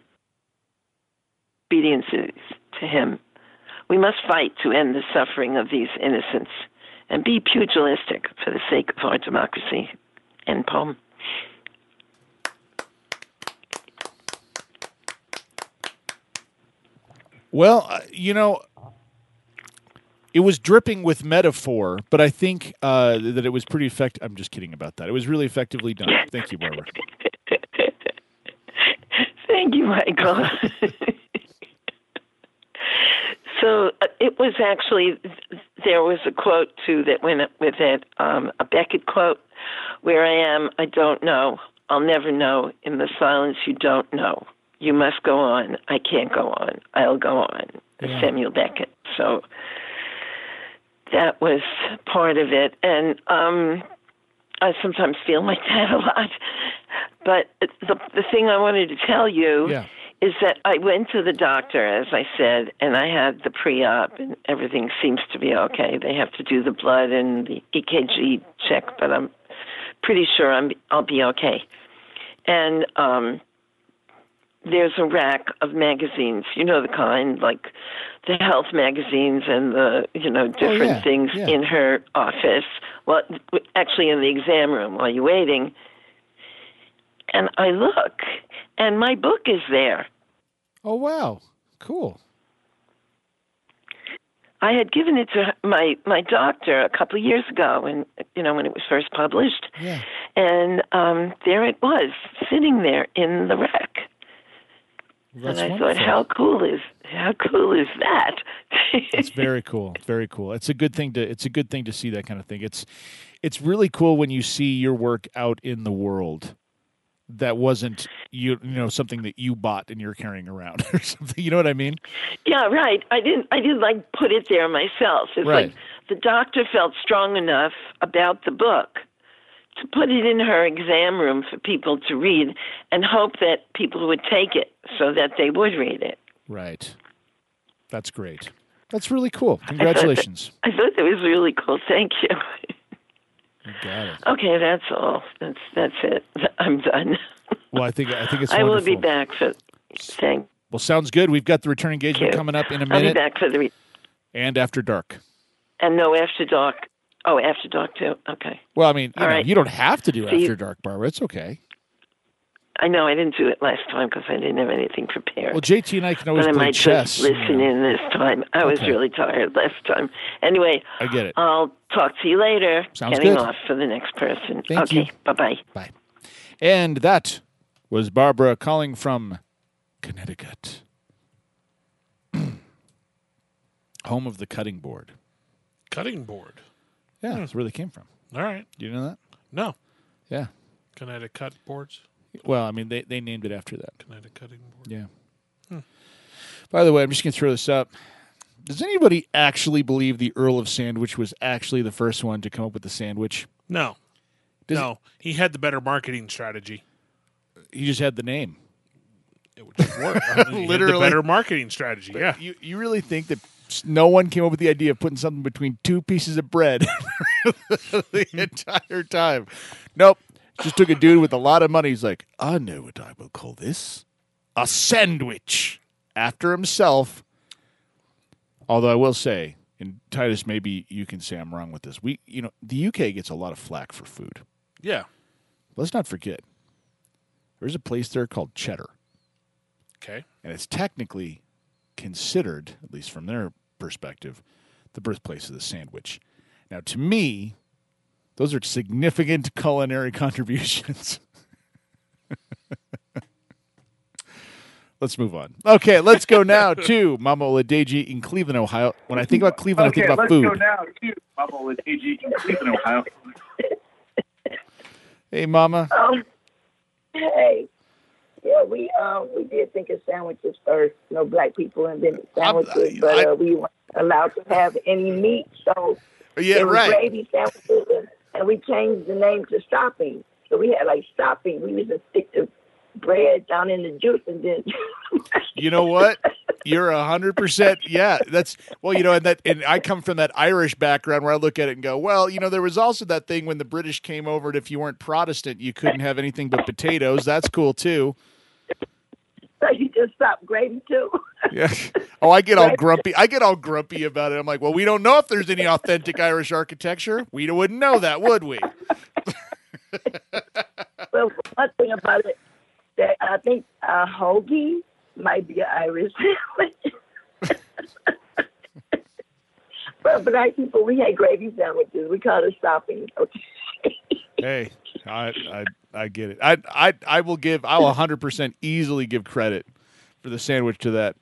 to him. We must fight to end the suffering of these innocents and be pugilistic for the sake of our democracy. End poem. Well, uh, you know, it was dripping with metaphor, but I think uh, that it was pretty effective. I'm just kidding about that. It was really effectively done. Thank you, Barbara. Thank you, Michael. So uh, it was actually, there was a quote, too, that went with it, um, a Beckett quote, "Where I am, I don't know. I'll never know. In the silence, you don't know. You must go on. I can't go on. I'll go on." Yeah. Samuel Beckett. So that was part of it. And um, I sometimes feel like that a lot. But the, the thing I wanted to tell you yeah. is that I went to the doctor, as I said, and I had the pre-op, and everything seems to be okay. They have to do the blood and the E K G check, but I'm pretty sure I'm, I'll be okay. And um, there's a rack of magazines, you know the kind, like the health magazines and the, you know, different oh, yeah. things yeah. in her office. Well, actually in the exam room while you're waiting. And I look, and my book is there. Oh, wow. Cool. I had given it to my, my doctor a couple of years ago, when, you know, when it was first published. Yeah. And um, there it was, sitting there in the rack. That's and I wonderful. thought, how cool is how cool is that? It's very cool. Very cool. It's a good thing to it's a good thing to see that kind of thing. It's it's really cool when you see your work out in the world. That wasn't you you know something that you bought and you're carrying around or something. You know what I mean? Yeah, right. I didn't I didn't like put it there myself. It's right. like the doctor felt strong enough about the book to put it in her exam room for people to read and hope that people would take it so that they would read it. Right. That's great. That's really cool. Congratulations. I thought that, I thought that was really cool. Thank you. You got it. Okay, that's all. That's that's it. I'm done. Well, I think I think it's I wonderful. will be back for thank. Well, sounds good. We've got the return engagement coming up in a minute. I'll be back for the re- and after dark. And no after dark. Oh, after dark too. Okay. Well, I mean, you, know, right. you don't have to do See, after dark, Barbara. It's okay. I know I didn't do it last time because I didn't have anything prepared. Well, J T and I can always but play I might chess. Just listen you know. in this time. I was okay. really tired last time. Anyway, I get it. I'll talk to you later. Sounds Getting good. off for the next person. Thank okay. you. Bye-bye. Bye. And that was Barbara calling from Connecticut, home of the cutting board. Cutting board. Yeah, that's where they came from. All right. Do you know that? No. Yeah. Connecticut boards. Well, I mean, they, they named it after that. Connecticut cutting board. Yeah. Hmm. By the way, I'm just going to throw this up. Does anybody actually believe the Earl of Sandwich was actually the first one to come up with the sandwich? No. Does no. It, he had the better marketing strategy. He just had the name. It would just work. I mean, Literally. The better marketing strategy, but yeah. You, you really think that no one came up with the idea of putting something between two pieces of bread the entire time? Nope. Just took a dude with a lot of money. He's like, I know what I will call this. A sandwich. After himself. Although I will say, and Titus, maybe you can say I'm wrong with this. We, you know, the U K gets a lot of flack for food. Yeah. Let's not forget, there's a place there called Cheddar. Okay. And it's technically considered, at least from their perspective, the birthplace of the sandwich. Now, to me, those are significant culinary contributions. Let's move on. Okay, let's go now to Mama Oladeji in Cleveland, Ohio. When I think about Cleveland, okay, I think about let's food. go now to Mama Oladeji in Cleveland, Ohio. Hey, Mama. Um, hey. Yeah, we um we did think of sandwiches first. No black people invented sandwiches, but uh, we weren't allowed to have any meat, so yeah, it was right. gravy sandwiches, and, and we changed the name to stopping. So we had like stopping. We used to stick the bread down in the juice, and then you know what? You're a hundred percent. Yeah, that's well, you know, and that, and I come from that Irish background where I look at it and go, well, you know, there was also that thing when the British came over, and if you weren't Protestant, you couldn't have anything but potatoes. That's cool too. So you just stop gravy too. Yeah. Oh, I get all grumpy. I get all grumpy about it. I'm like, well, we don't know if there's any authentic Irish architecture. We wouldn't know that, would we? Well, one thing about it, that I think a hoagie might be an Irish sandwich. But black people, we had gravy sandwiches. We call it stopping. Okay. Hey, I, I I get it. I I I will give. I'll one hundred percent easily give credit for the sandwich to that.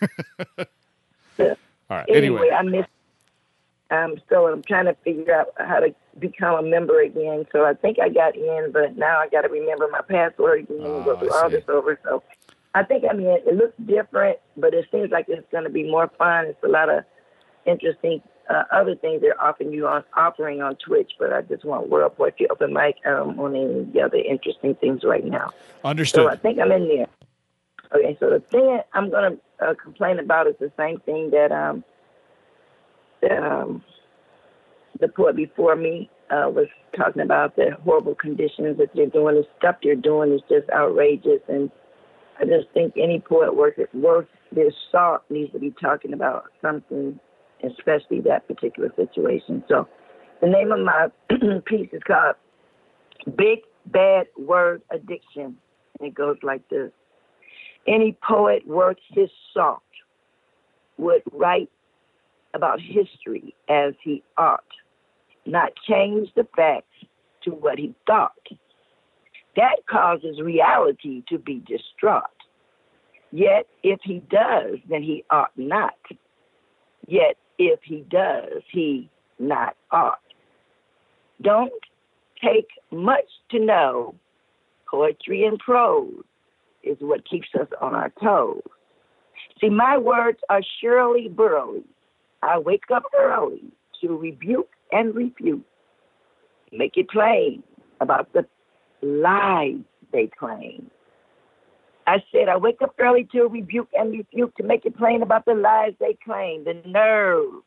Yeah. All right. Anyway, Anyway, I miss. Um, so I'm trying to figure out how to become a member again. So I think I got in, but now I got to remember my password again and go Oh, through I all see. this over. So I think I'm in. It looks different, but it seems like it's going to be more fun. It's a lot of interesting uh, other things they're offering you on offering on Twitch. But I just want World Poetry Open Mic um, on any of the other interesting things right now. Understood. So I think I'm in there. Okay, so the thing I'm going to uh, complain about is the same thing that um that um the poet before me uh, was talking about, the horrible conditions that they're doing. The stuff they're doing is just outrageous, and I just think any poet worth worth their salt needs to be talking about something, especially that particular situation. So the name of my piece is called Big Bad Word Addiction, and it goes like this. Any poet worth his salt would write about history as he ought, not change the facts to what he thought. That causes reality to be distraught. Yet if he does, then he ought not. Yet if he does, he not ought. Don't take much to know. Poetry and prose is what keeps us on our toes. See, my words are surely burly. I wake up early to rebuke and refute. Make it plain about the lies they claim. I said I wake up early to rebuke and refute, to make it plain about the lies they claim. The nerve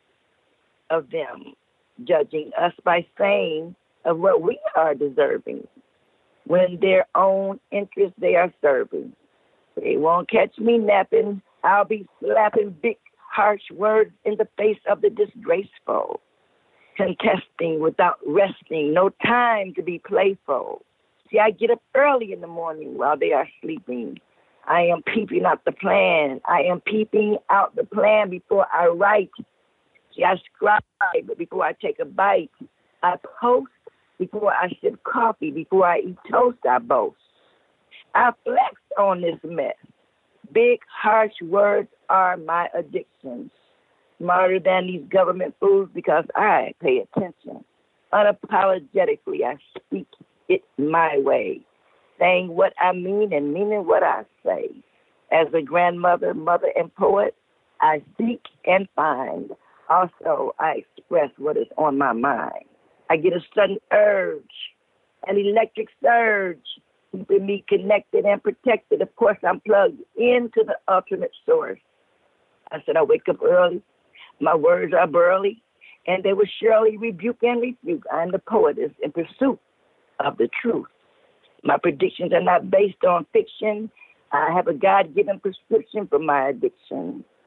of them judging us by saying of what we are deserving, when their own interests they are serving. They won't catch me napping. I'll be slapping big, harsh words in the face of the disgraceful. Contesting without resting, no time to be playful. See, I get up early in the morning while they are sleeping. I am peeping out the plan. I am peeping out the plan before I write. See, I scribe before I take a bite. I post before I sip coffee. Before I eat toast, I boast. I flex on this mess. Big, harsh words are my addictions. Smarter than these government fools because I pay attention. Unapologetically, I speak it my way, saying what I mean and meaning what I say. As a grandmother, mother, and poet, I seek and find. Also, I express what is on my mind. I get a sudden urge, an electric surge, keeping me connected and protected. Of course, I'm plugged into the ultimate source. I said I wake up early. My words are burly, and they will surely rebuke and refute. I am the poetess in pursuit of the truth. My predictions are not based on fiction. I have a God-given prescription for my addiction.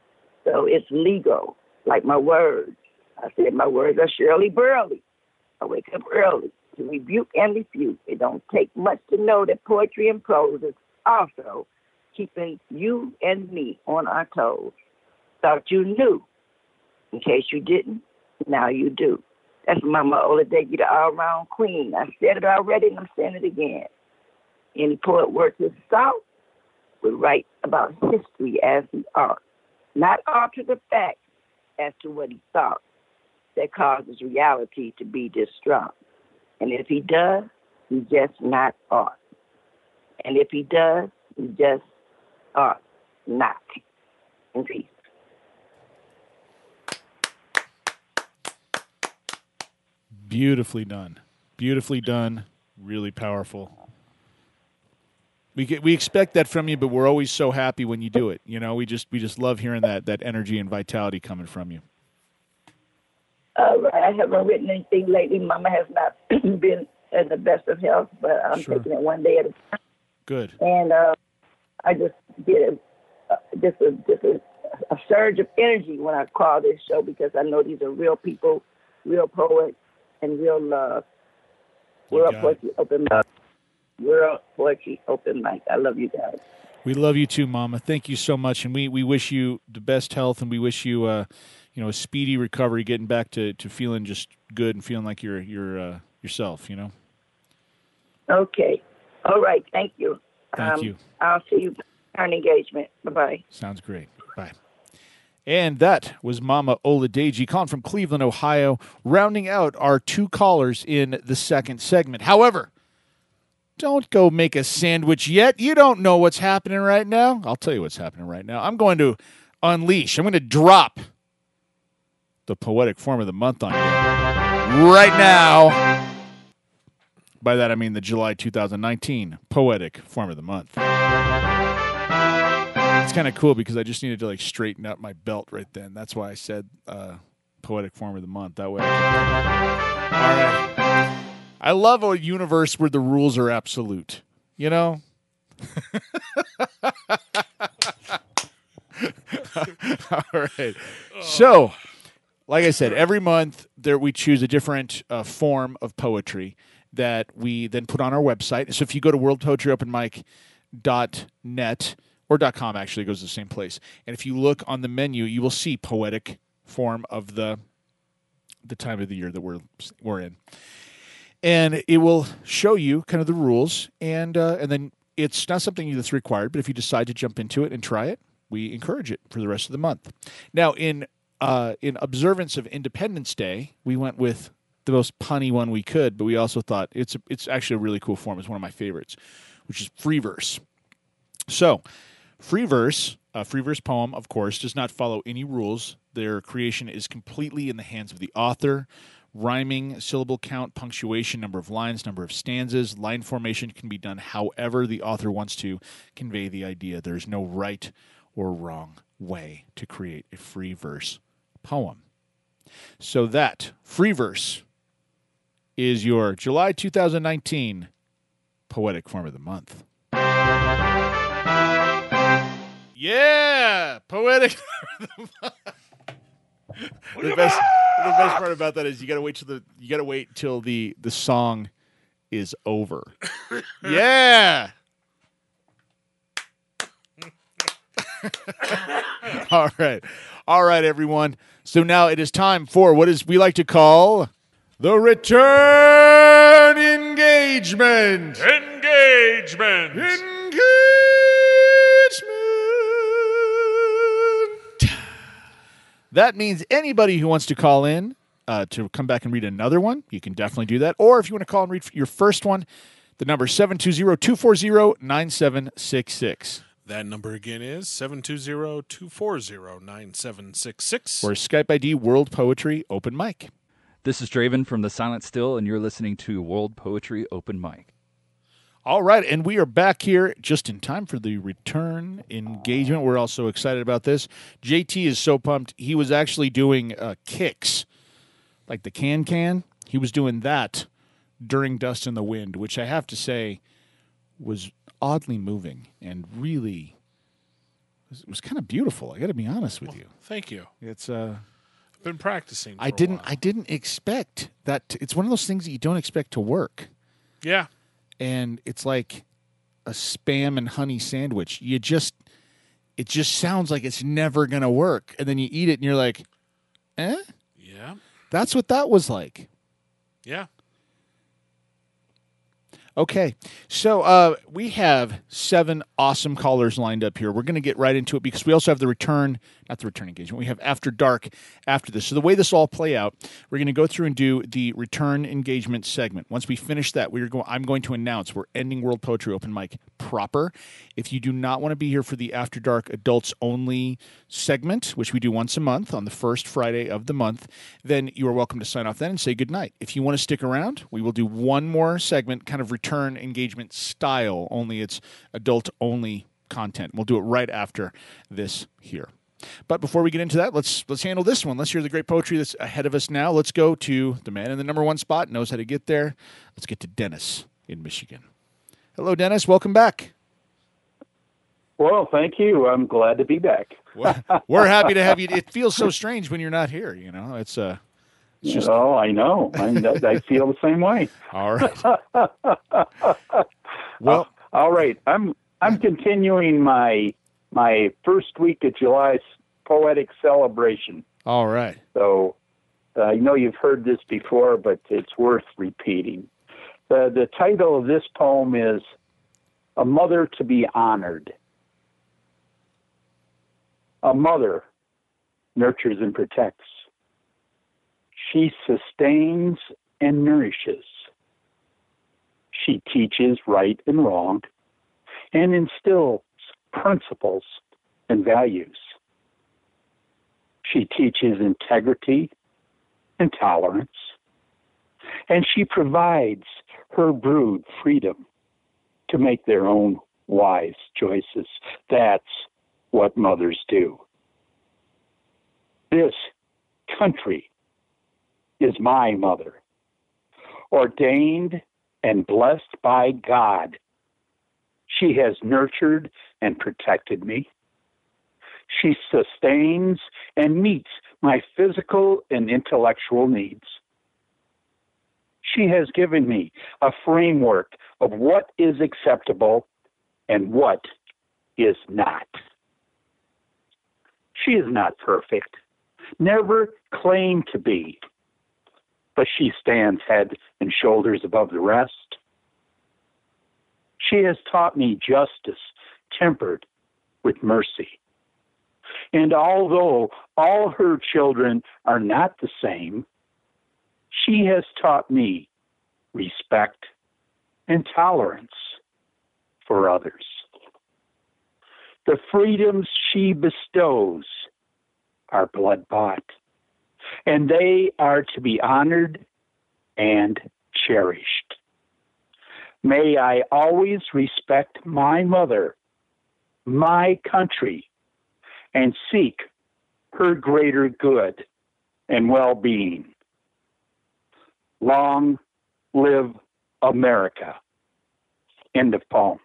So it's legal, like my words. I said my words are Shirley Burley. I wake up early to rebuke and refute. It don't take much to know that poetry and prose is also keeping you and me on our toes. Thought you knew. In case you didn't, now you do. That's Mama Oladegi, the all-round queen. I said it already, and I'm saying it again. Any poet worth his salt would write about history as the art, not alter the facts as to what he thought that causes reality to be distraught. And if he does, he's just not art. And if he does, he's just art, not. In peace. Beautifully done. Beautifully done. Really powerful. We get, we expect that from you, but we're always so happy when you do it. You know, we just we just love hearing that that energy and vitality coming from you. Uh, I haven't written anything lately. Mama has not been in the best of health, but I'm Sure. taking it one day at a time. Good. And uh, I just get a, uh, just a just a, a surge of energy when I call this show because I know these are real people, real poets, and real love. World got it. Poetry Open Mic. World Poetry Open Mic. I love you guys. We love you too, Mama. Thank you so much, and we, we wish you the best health, and we wish you uh, you know, a speedy recovery, getting back to, to feeling just good and feeling like you're you're uh, yourself. You know. Okay. All right. Thank you. Thank um, you. I'll see you on engagement. Bye bye. Sounds great. Bye. And that was Mama Oladeji calling from Cleveland, Ohio, rounding out our two callers in the second segment. However, don't go make a sandwich yet. You don't know what's happening right now. I'll tell you what's happening right now. I'm going to unleash. I'm going to drop the poetic form of the month on you right now. By that, I mean the July two thousand nineteen poetic form of the month. It's kind of cool because I just needed to like straighten out my belt right then. That's why I said uh, poetic form of the month. That way I could... All right. I love a universe where the rules are absolute. You know? All right. So, like I said, every month there we choose a different uh, form of poetry that we then put on our website. So if you go to world poetry open mic dot net or .com, actually, it goes to the same place. And if you look on the menu, you will see poetic form of the the time of the year that we're we're in. And it will show you kind of the rules, and uh, and then it's not something that's required, but if you decide to jump into it and try it, we encourage it for the rest of the month. Now, in uh, in observance of Independence Day, we went with the most punny one we could, but we also thought it's a, it's actually a really cool form. It's one of my favorites, which is free verse. So, free verse, a free verse poem, of course, does not follow any rules. Their creation is completely in the hands of the author. Rhyming, syllable count, punctuation, number of lines, number of stanzas, line formation can be done however the author wants to convey the idea. There's no right or wrong way to create a free verse poem. So that free verse is your July two thousand nineteen poetic form of the month. Yeah, poetic form of the month. The best, the best part about that is you gotta wait till the you gotta wait till the the song is over. Yeah. All right, all right, everyone. So now it is time for what is we like to call the return engagement. Engagement. Engagement. That means anybody who wants to call in uh, to come back and read another one, you can definitely do that. Or if you want to call and read your first one, the number is seven two zero, two four zero, nine seven six six. That number again is seven two zero, two four zero, nine seven six six. Or Skype I D World Poetry Open Mic. This is Draven from The Silent Still, and you're listening to World Poetry Open Mic. All right, and we are back here just in time for the return engagement. We're also excited about this. J T is so pumped. He was actually doing uh, kicks, like the can-can. He was doing that during Dust in the Wind, which I have to say was oddly moving and really It was kind of beautiful. I got to be honest with well, you. Thank you. It's uh, I've been practicing. I didn't. I didn't expect that. To, it's one of those things that you don't expect to work. Yeah. And it's like a spam and honey sandwich. You just, it just sounds like it's never gonna work, and then you eat it, and you're like, eh? Yeah. That's what that was like. Yeah. Okay, so uh, we have seven awesome callers lined up here. We're going to get right into it because we also have the return, not the return engagement, we have After Dark after this. So the way this will all play out, we're going to go through and do the return engagement segment. Once we finish that, we're going, I'm going to announce we're ending World Poetry Open Mic proper. If you do not want to be here for the After Dark Adults Only segment, which we do once a month on the first Friday of the month, then you are welcome to sign off then and say goodnight. If you want to stick around, we will do one more segment, kind of return engagement style, only it's adult only content. We'll do it right after this here. But before we get into that, let's let's handle this one. Let's hear the great poetry that's ahead of us now. Let's go to the man in the number one spot, knows how to get there. Let's get to Dennis in Michigan. Hello, Dennis. Welcome back. Well, thank you. I'm glad to be back. We're, we're happy to have you. It feels so strange when you're not here. You know, it's uh, it's just. Oh, I know. I, I feel the same way. All right. Well, uh, all right. I'm I'm continuing my my first week of July poetic celebration. All right. So uh, I know you've heard this before, but it's worth repeating. The the title of this poem is "A Mother to Be Honored." A mother nurtures and protects. She sustains and nourishes. She teaches right and wrong and instills principles and values. She teaches integrity and tolerance. And she provides her brood freedom to make their own wise choices. That's what mothers do. This country is my mother, ordained and blessed by God. She has nurtured and protected me. She sustains and meets my physical and intellectual needs. She has given me a framework of what is acceptable and what is not. She is not perfect, never claimed to be, but she stands head and shoulders above the rest. She has taught me justice tempered with mercy. And although all her children are not the same, she has taught me respect and tolerance for others. The freedoms she bestows are blood-bought, and they are to be honored and cherished. May I always respect my mother, my country, and seek her greater good and well-being. Long live America. End of poem.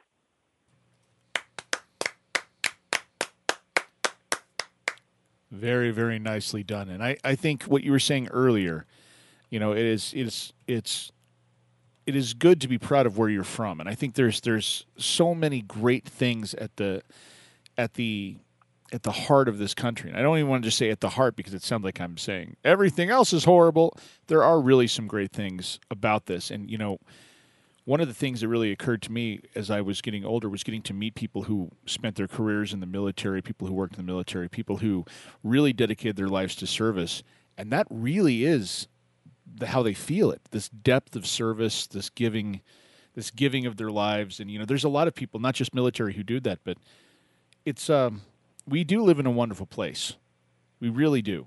Very, very nicely done. And I, I think what you were saying earlier, you know, it is it is it's it is good to be proud of where you're from. And I think there's there's so many great things at the at the at the heart of this country. And I don't even want to just say at the heart because it sounds like I'm saying everything else is horrible. There are really some great things about this. And, you know, one of the things that really occurred to me as I was getting older was getting to meet people who spent their careers in the military, people who worked in the military, people who really dedicated their lives to service. And that really is the, how they feel it, this depth of service, this giving, this giving of their lives. And, you know, there's a lot of people, not just military, who do that, but it's, um, we do live in a wonderful place. We really do.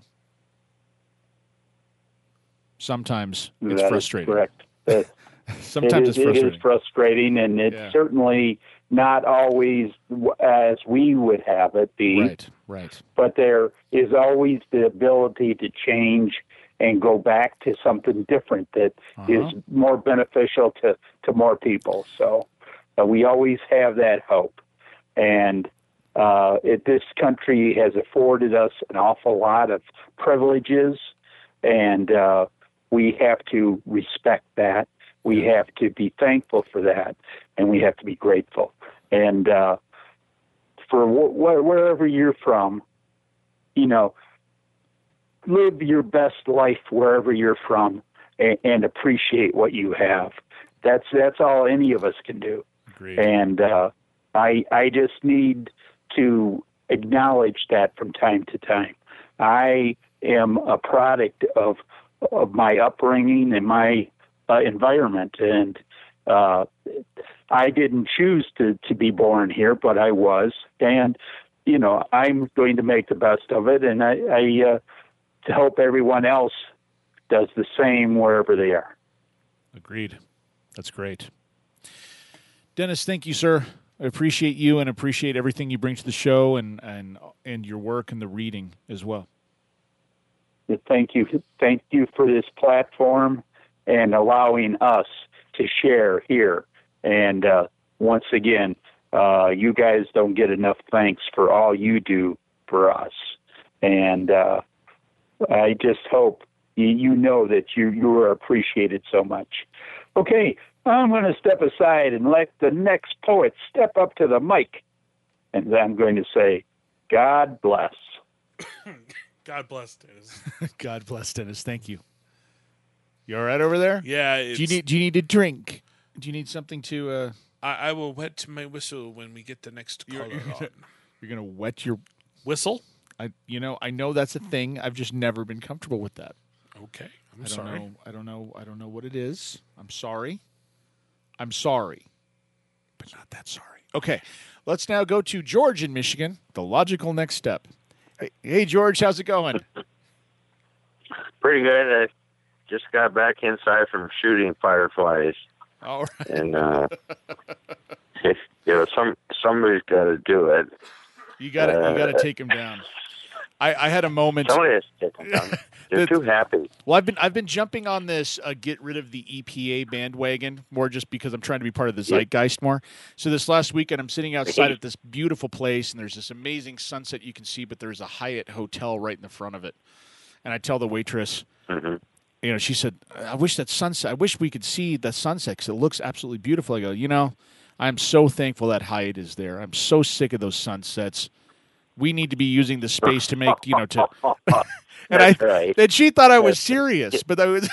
Sometimes it's that frustrating. Is correct. That, Sometimes it is, it's frustrating. It is frustrating, and it's Yeah. certainly not always as we would have it be. Right, right. But there is always the ability to change and go back to something different that Uh-huh. is more beneficial to, to more people. So uh, we always have that hope. And Uh, it, this country has afforded us an awful lot of privileges, and uh, we have to respect that. We have to be thankful for that, and we have to be grateful. And uh, for wh- wh- wherever you're from, you know, live your best life wherever you're from, and, and appreciate what you have. That's that's all any of us can do. Agreed. And uh, I I just need to acknowledge that from time to time. I am a product of of my upbringing and my uh, environment, and uh, I didn't choose to, to be born here, but I was, and you know I'm going to make the best of it, and I, I uh, to hope everyone else does the same wherever they are. Agreed. That's great. Dennis, thank you, sir. I appreciate you and appreciate everything you bring to the show and, and, and your work and the reading as well. Thank you. Thank you for this platform and allowing us to share here. And uh, once again, uh, you guys don't get enough thanks for all you do for us. And uh, I just hope you, you know that you, you are appreciated so much. Okay, I'm going to step aside and let the next poet step up to the mic. And then I'm going to say, God bless. God bless, Dennis. God bless, Dennis. Thank you. You all right over there? Yeah. Do you need Do you need a drink? Do you need something to? Uh... I, I will wet my whistle when we get the next caller You're, you're on. You're gonna wet your whistle? I, you know, I know that's a thing. I've just never been comfortable with that. Okay, I'm I don't sorry. Know, I don't know. I don't know what it is. I'm sorry. I'm sorry, but not that sorry. Okay, let's now go to George in Michigan. The logical next step. Hey, hey George, how's it going? Pretty good. I just got back inside from shooting fireflies. All right. And uh, you know, some somebody's got to do it. You got to uh, you got to take him down. I, I had a moment. Somebody has to take them down. They're too happy. Well, I've been I've been jumping on this uh, get rid of the E P A bandwagon more just because I'm trying to be part of the zeitgeist more. So this last weekend, I'm sitting outside at this beautiful place, and there's this amazing sunset you can see, but there's a Hyatt hotel right in the front of it. And I tell the waitress, mm-hmm. you know, she said, "I wish that sunset. I wish we could see the sunset because it looks absolutely beautiful." I go, you know, I'm so thankful that Hyatt is there. I'm so sick of those sunsets. We need to be using the space to make, you know, to. and That's I, right. and she thought I was serious, but I was.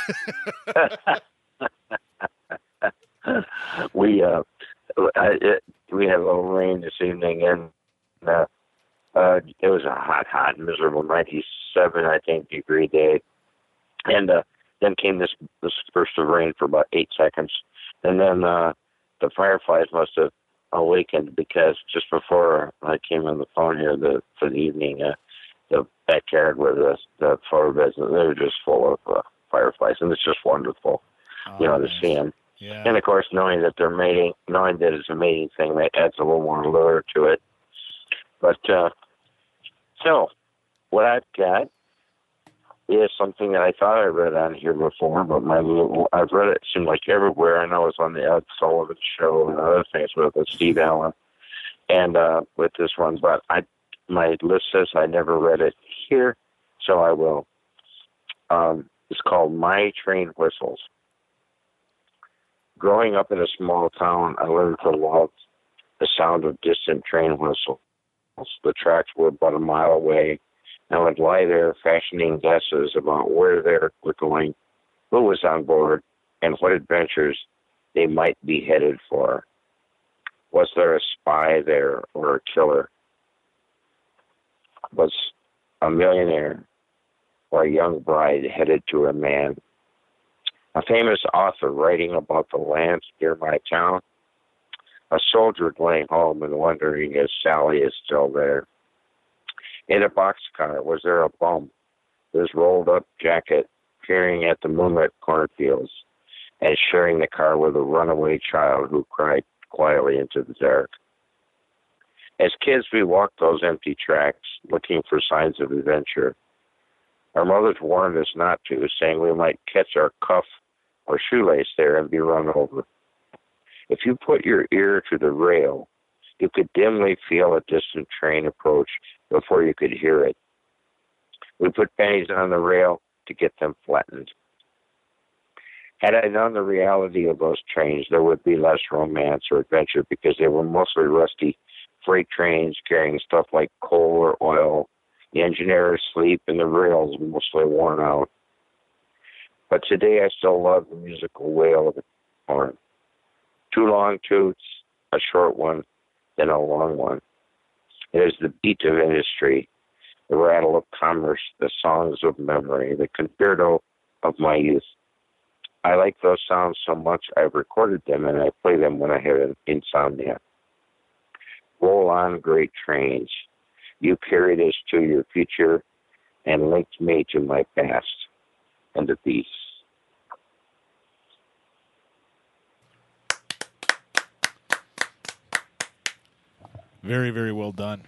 we uh, I, it, we had a little rain this evening, and uh, uh, it was a hot, hot, miserable ninety-seven, I think, degree day, and uh, then came this this burst of rain for about eight seconds, and then uh, the fireflies must have awakened because just before I came on the phone here the, for the evening, uh, the backyard where the the flower beds, they were just full of uh, fireflies, and it's just wonderful, oh, you know, nice. to see them. Yeah. And of course, knowing that they're mating, knowing that it's a mating thing, that adds a little more lure to it. But uh, so, what I've got is something that I thought I read on here before, but my little, I've read it, it seemed like everywhere. I know it's on the Ed Sullivan Show and other things with it, Steve Allen, and uh, with this one. But I, my list says I never read it here, so I will. Um, it's called My Train Whistles. Growing up in a small town, I learned to love the sound of distant train whistles. The tracks were about a mile away, and I would lie there fashioning guesses about where they were going, who was on board, and what adventures they might be headed for. Was there a spy there or a killer? Was a millionaire or a young bride headed to a man? A famous author writing about the lands near my town? A soldier going home and wondering if Sally is still there? In a boxcar, was there a bum, his rolled-up jacket, peering at the moonlit cornfields and sharing the car with a runaway child who cried quietly into the dark? As kids, we walked those empty tracks, looking for signs of adventure. Our mothers warned us not to, saying we might catch our cuff or shoelace there and be run over. If you put your ear to the rail, You could dimly feel a distant train approach before you could hear it. We put pennies on the rail to get them flattened. Had I known the reality of those trains, there would be less romance or adventure because they were mostly rusty freight trains carrying stuff like coal or oil. The engineer is asleep and the rails mostly worn out. But today I still love the musical wail of the horn. Two long toots, a short one, then a long one. It is the beat of industry, the rattle of commerce, the songs of memory, the concerto of my youth. I like those sounds so much I've recorded them and I play them when I have insomnia. Roll on, great trains. You carried us to your future and linked me to my past. And the peace. Very, very well done.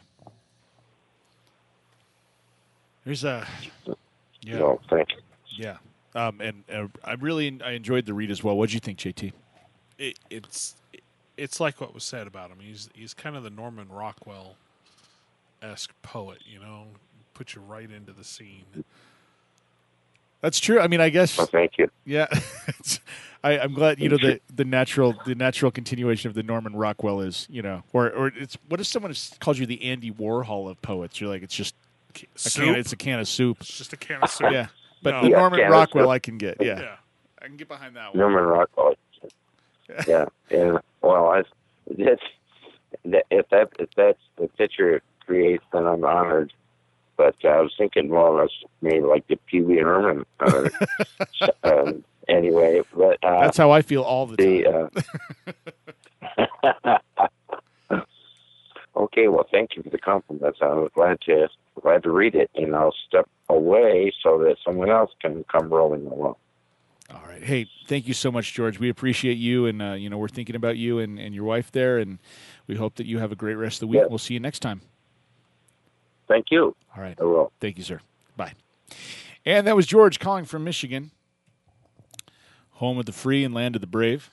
There's a yeah. No, thank you. Yeah, um, and uh, I really I enjoyed the read as well. What did you think, J T? It, it's it's like what was said about him. He's he's kind of the Norman Rockwell esque poet. You know, put you right into the scene. That's true. I mean, I guess. Oh, thank you. Yeah, it's, I, I'm glad you know the, the natural the natural continuation of the Norman Rockwell is you know or or it's what if someone has called you the Andy Warhol of poets? You're like it's just a can, it's a can of soup. It's just a can of soup. Yeah, but No. the Yeah, Norman can of Rockwell soup. I can get. Yeah. Yeah. I can get behind that one. Norman Rockwell. Yeah, and well, I, that's, that, if that if that's the picture it creates, then I'm honored. But uh, I was thinking more of us, maybe like the Pee Wee Herman. Uh, um, anyway, but uh, That's how I feel all the time. the, uh, okay, well, thank you for the compliments. I was glad to glad to read it, and I'll step away so that someone else can come rolling along. All right. Hey, thank you so much, George. We appreciate you, and uh, you know we're thinking about you and, and your wife there, and we hope that you have a great rest of the week. Yes. We'll see you next time. Thank you. All right. I will. Thank you, sir. Bye. And that was George calling from Michigan, home of the free and land of the brave.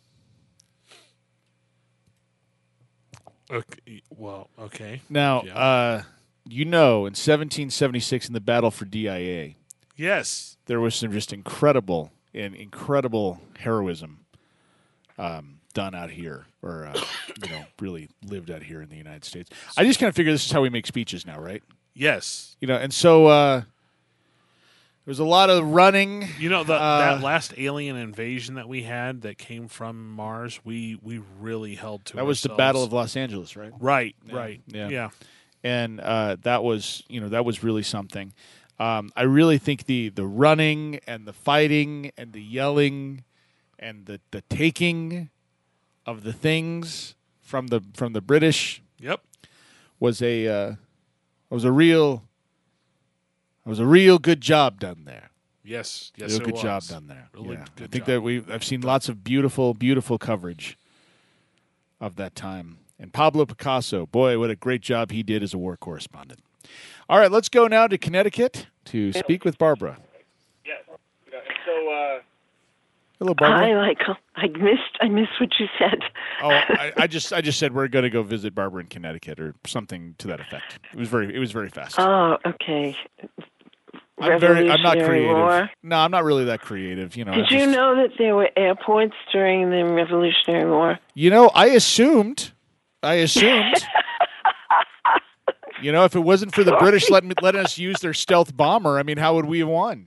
Okay. Well, okay. Now, Yeah. uh, you know, in seventeen seventy-six, in the battle for D I A, Yes. there was some just incredible and incredible heroism um, done out here, or uh, you know, really lived out here in the United States. I just kind of figure this is how we make speeches now, right? Yes. You know, and so uh, there was a lot of running. You know, the, uh, that last alien invasion that we had that came from Mars, we, we really held to That was the ourselves. Battle of Los Angeles, right? Right, Yeah, right. Yeah. Yeah. And uh, that was, you know, that was really something. Um, I really think the the running and the fighting and the yelling and the, the taking of the things from the from the British Yep. was a uh, was a real was a real good job done there. Yes. Yes, real it good was. job done there. Really yeah. good I think job. that we I've seen lots of beautiful beautiful coverage of that time. And Pablo Picasso, boy, what a great job he did as a war correspondent. All right, let's go now to Connecticut to speak with Barbara. Yes. So, uh, Hello, Barbara. Hi, Michael. I missed. I missed what you said. Oh, I, I just I just said we're going to go visit Barbara in Connecticut or something to that effect. It was very it was very fast. Oh, okay. I'm very I'm not Revolutionary creative. War. No, I'm not really that creative. You know. Did I you just- know that there were airports during the Revolutionary War? You know, I assumed. I assumed. You know, if it wasn't for the British letting letting us use their stealth bomber, I mean, how would we have won?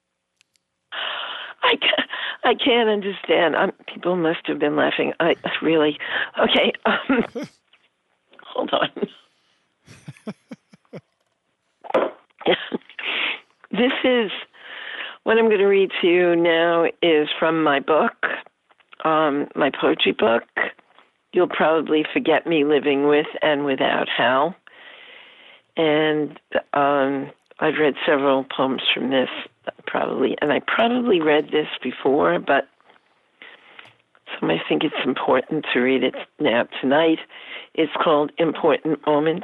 I can't, I can't understand. I'm, people must have been laughing. I really. Okay. Um, hold on. This is what I'm going to read to you now is from my book, um, my poetry book. You'll probably forget me living with and without Hal. And um, I've read several poems from this, probably, and I probably read this before, but so I think it's important to read it now tonight. It's called Important Moments.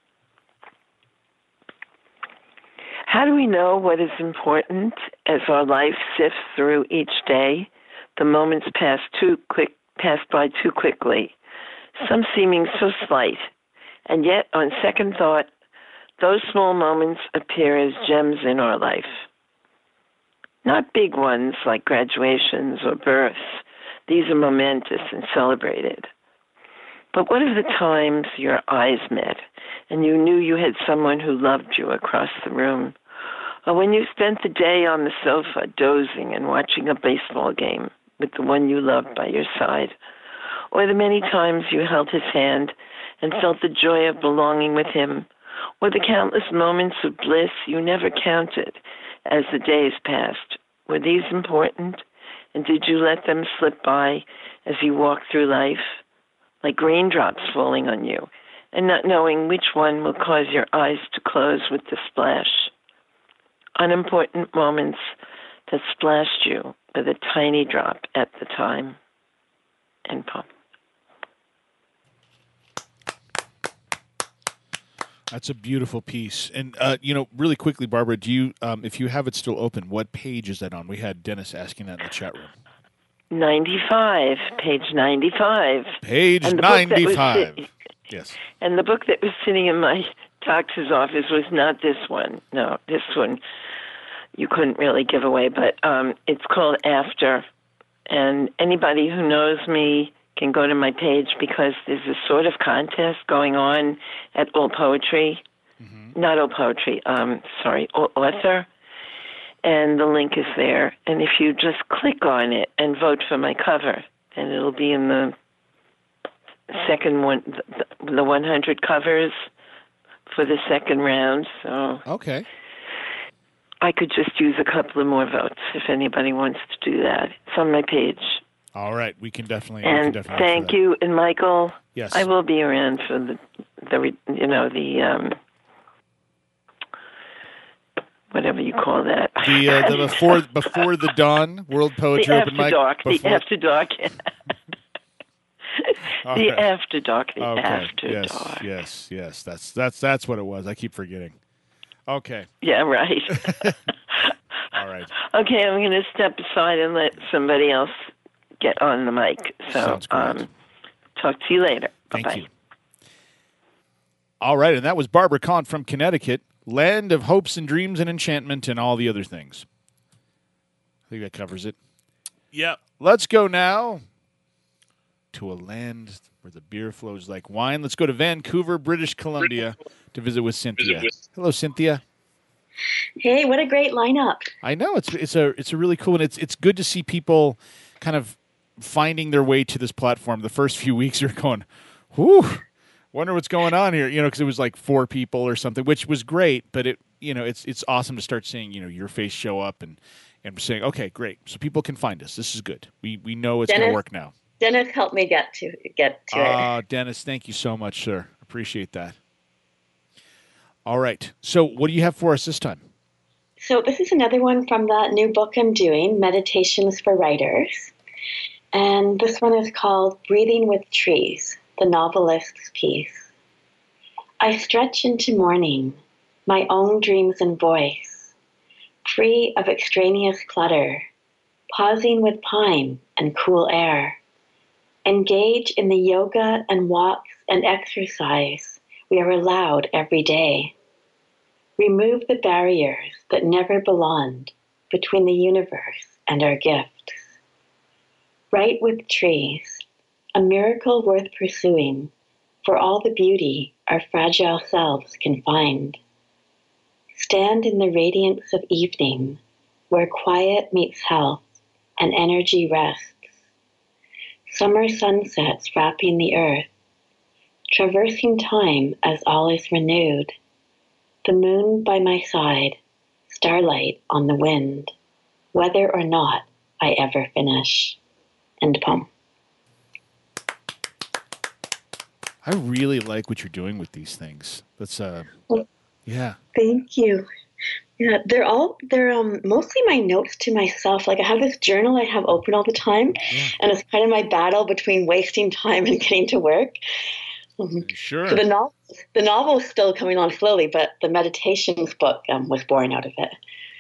How do we know what is important as our life sifts through each day? The moments pass too quick, pass by too quickly. some seeming so slight, and yet, on second thought, those small moments appear as gems in our life. Not big ones like graduations or births. These are momentous and celebrated. But what of the times your eyes met and you knew you had someone who loved you across the room? Or when you spent the day on the sofa dozing and watching a baseball game with the one you loved by your side? Or the many times you held his hand and felt the joy of belonging with him? Or the countless moments of bliss you never counted as the days passed? Were these important? And did you let them slip by as you walked through life, like raindrops falling on you, and not knowing which one will cause your eyes to close with the splash? Unimportant moments that splashed you with a tiny drop at the time. End poem. That's a beautiful piece. And, uh, you know, really quickly, Barbara, do you, um, if you have it still open, what page is that on? We had Dennis asking that in the chat room. ninety-five, page ninety-five. Page And the book that was ninety-five. sit- Yes. And the book that was sitting in my doctor's office was not this one. No, this one you couldn't really give away, but um, it's called After. And anybody who knows me can go to my page because there's a sort of contest going on at All Poetry. Mm-hmm. Not All Poetry, um, sorry, All Author. And the link is there. And if you just click on it and vote for my cover, and it'll be in the second one, the, the one hundred covers for the second round. So okay, I could just use a couple of more votes if anybody wants to do that. It's on my page. All right, we can definitely. we can And definitely thank you, and Michael. Yes, I will be around for the the you know the um, whatever you call that. The, uh, the before before the dawn World Poetry the Open after Mic. dark, Before... the after dark. The Okay. after dark. The Okay. after yes, dark. Yes, yes, that's that's that's what it was. I keep forgetting. Okay. Yeah, right. All right. Okay, I'm going to step aside and let somebody else get on the mic. So, Sounds great. um, talk to you later. Thank Bye-bye. you. All right, and that was Barbara Kahn from Connecticut, land of hopes and dreams and enchantment and all the other things. I think that covers it. Yep. Let's go now to a land where the beer flows like wine. Let's go to Vancouver, British Columbia, to visit with Cynthia. Hello, Cynthia. Hey, what a great lineup. I know it's it's a it's a really cool, and it's it's good to see people kind of finding their way to this platform. The first few weeks are going, whew, wonder what's going on here, you know, because it was like four people or something, which was great. But it, you know, it's it's awesome to start seeing, you know, your face show up and and saying, okay, great, so people can find us. This is good. We we know it's going to work now. Dennis helped me get to get to Ah, it. Dennis, thank you so much, sir. Appreciate that. All right. So what do you have for us this time? So this is another one from that new book I'm doing, Meditations for Writers. And this one is called Breathing with Trees, the Novelist's Piece. I stretch into morning, my own dreams and voice, free of extraneous clutter, pausing with pine and cool air. Engage in the yoga and walks and exercise we are allowed every day. Remove the barriers that never belonged between the universe and our gifts. Write with trees, a miracle worth pursuing for all the beauty our fragile selves can find. Stand in the radiance of evening where quiet meets health and energy rests. Summer sunsets wrapping the earth, traversing time as all is renewed. The moon by my side, starlight on the wind, whether or not I ever finish. End poem. I really like what you're doing with these things. That's uh, Well, yeah. Thank you. Yeah, they're all they're um mostly my notes to myself. Like I have this journal I have open all the time, Yeah. and it's kind of my battle between wasting time and getting to work. Um, Sure. So the novel, the novel is still coming on slowly, but the meditations book um, was born out of it.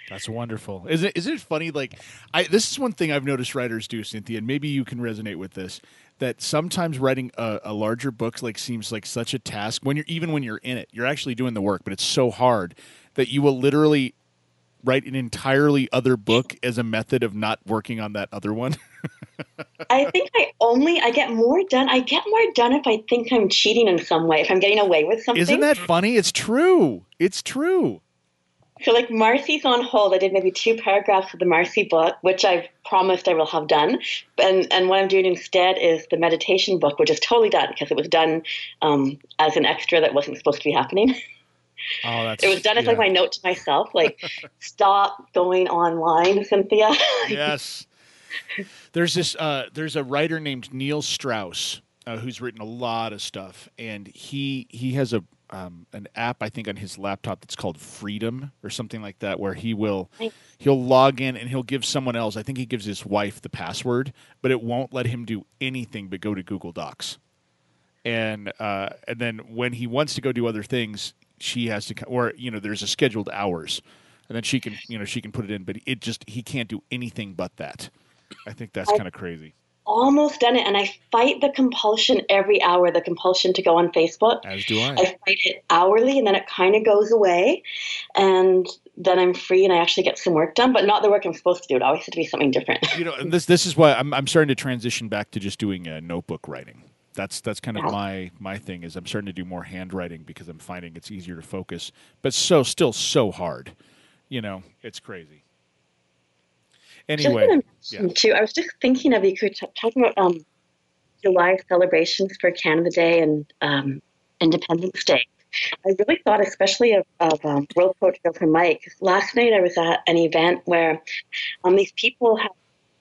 That's wonderful. Is it? Isn't it funny? Like, I this is one thing I've noticed writers do, Cynthia, and maybe you can resonate with this. That sometimes writing a, a larger book like seems like such a task when you're even when you're in it, you're actually doing the work, but it's so hard that you will literally write an entirely other book as a method of not working on that other one. I think I only I get more done. I get more done if I think I'm cheating in some way. If I'm getting away with something. Isn't that funny? It's true. It's true. So, like, Marcy's on hold. I did maybe two paragraphs of the Marcy book, which I've promised I will have done. And and what I'm doing instead is the meditation book, which is totally done because it was done um, as an extra that wasn't supposed to be happening. Oh, that's it was done as yeah. like my note to myself, like, stop going online, Cynthia. Yes. There's this. Uh, there's a writer named Neil Strauss uh, who's written a lot of stuff, and he he has a um, an app I think on his laptop that's called Freedom or something like that, where he will he'll log in and he'll give someone else. I think he gives his wife the password, but it won't let him do anything but go to Google Docs. And uh, and then when he wants to go do other things, she has to, or you know, there's a scheduled hours, and then she can you know she can put it in, but it just he can't do anything but that. I think that's kind of crazy. Almost done it, and I fight the compulsion every hour, the compulsion to go on Facebook. As do I. I fight it hourly, and then it kind of goes away, and then I'm free, and I actually get some work done, but not the work I'm supposed to do. It always has to be something different. You know, and this this is why I'm I'm starting to transition back to just doing uh, notebook writing. That's that's kind of Yeah. my my thing is I'm starting to do more handwriting because I'm finding it's easier to focus, but so still so hard. You know, it's crazy. Anyway, Just gonna mention, too, I was just thinking of you could t- talking about um, July celebrations for Canada Day and um, Independence Day. I really thought, especially of, of um, World Poetry Open Mic. Last night I was at an event where um, these people have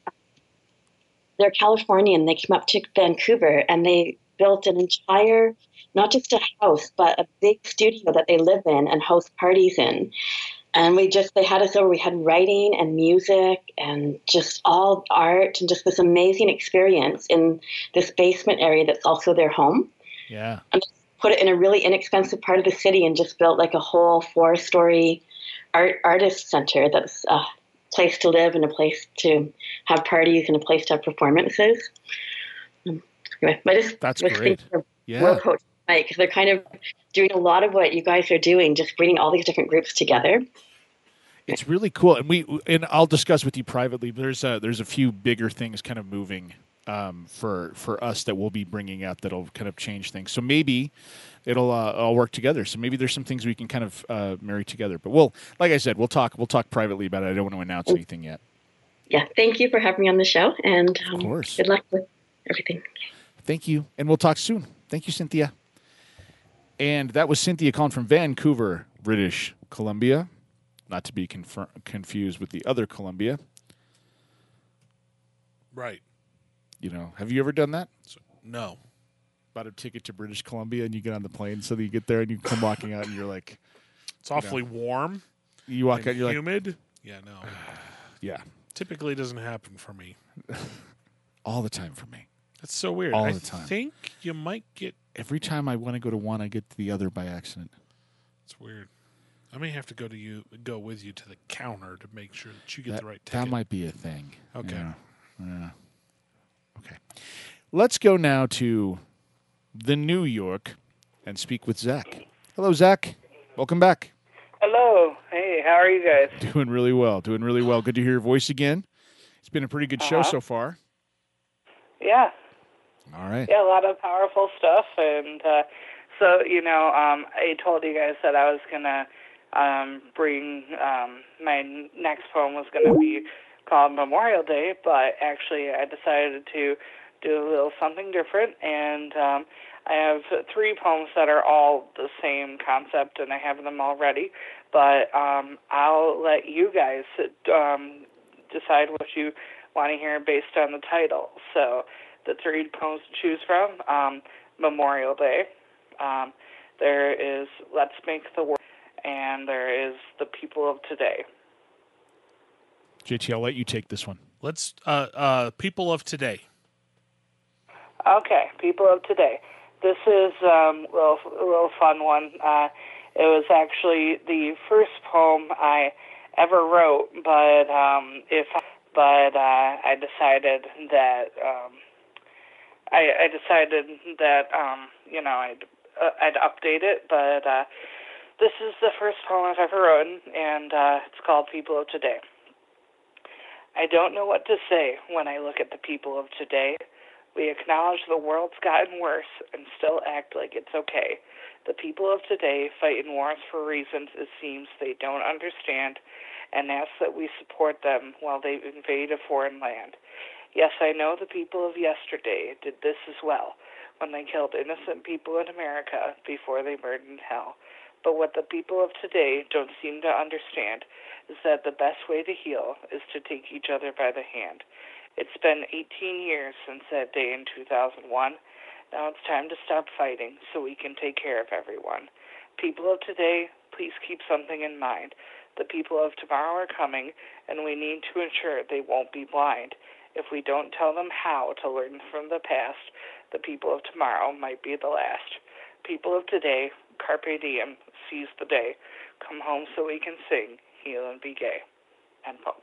they're Californian. They came up to Vancouver and they built an entire, not just a house, but a big studio that they live in and host parties in. And we just, they had us over. We had writing and music and just all art and just this amazing experience in this basement area that's also their home. Yeah. And put it in a really inexpensive part of the city and just built like a whole four-story art artist center that's a place to live and a place to have parties and a place to have performances. Um, anyway, I just That's was great. thinking of Yeah. World Poetry Night because they're kind of doing a lot of what you guys are doing, just bringing all these different groups together. It's really cool, and we and I'll discuss with you privately. But there's a, there's a few bigger things kind of moving um, for for us that we'll be bringing out that'll kind of change things. So maybe it'll uh, all work together. So maybe there's some things we can kind of uh, marry together. But we'll, like I said, we'll talk we'll talk privately about it. I don't want to announce anything yet. Yeah, thank you for having me on the show, and um, Of course. good luck with everything. Thank you, and we'll talk soon. Thank you, Cynthia. And that was Cynthia calling from Vancouver, British Columbia. Not to be confer- confused with the other Columbia. Right. You know, have you ever done that? No. Bought a ticket to British Columbia and you get on the plane, so that you get there and you come walking out and you're like, It's awfully you know, warm. You walk and out, you're humid. like, Yeah, no. yeah, Typically doesn't happen for me. all the time for me. That's so weird. All I the time. think you might get. Every time I want to go to one, I get to the other by accident. It's weird. I may have to go to you, go with you to the counter to make sure that you get that, the right ticket. that might be a thing. Okay. Yeah. Yeah. Okay. Let's go now to the New York and speak with Zach. Hello, Zach. Welcome back. Hello. Hey, how are you guys? Doing really well. Doing really well. Good to hear your voice again. It's been a pretty good show Uh-huh. so far. Yeah. All right. Yeah, a lot of powerful stuff. And uh, so, you know, um, I told you guys that I was going to um, bring, um, my next poem was going to be called Memorial Day, but actually I decided to do a little something different. And um, I have three poems that are all the same concept, and I have them all ready. But um, I'll let you guys um, decide what you want to hear based on the title. So the three poems to choose from, um, Memorial Day, um, there is Let's Make the World, and there is The People of Today. J T, I'll let you take this one. Let's uh, uh, People of Today. Okay, People of Today. This is um, a little, a little fun one. Uh, it was actually the first poem I ever wrote, but um, if but uh, I decided that um, I, I decided that um, you know I'd uh, I'd update it, but uh, this is the first poem I've ever written, and uh, it's called People of Today. I don't know what to say when I look at the people of today. We acknowledge the world's gotten worse and still act like it's okay. The people of today fight in wars for reasons it seems they don't understand and ask that we support them while they invade a foreign land. Yes, I know the people of yesterday did this as well when they killed innocent people in America before they burned in hell. But what the people of today don't seem to understand is that the best way to heal is to take each other by the hand. It's been eighteen years since that day in two thousand one. Now it's time to stop fighting so we can take care of everyone. People of today, please keep something in mind. The people of tomorrow are coming, and we need to ensure they won't be blind. If we don't tell them how to learn from the past, the people of tomorrow might be the last. People of today, carpe diem, seize the day. Come home so we can sing, heal and be gay. End poem.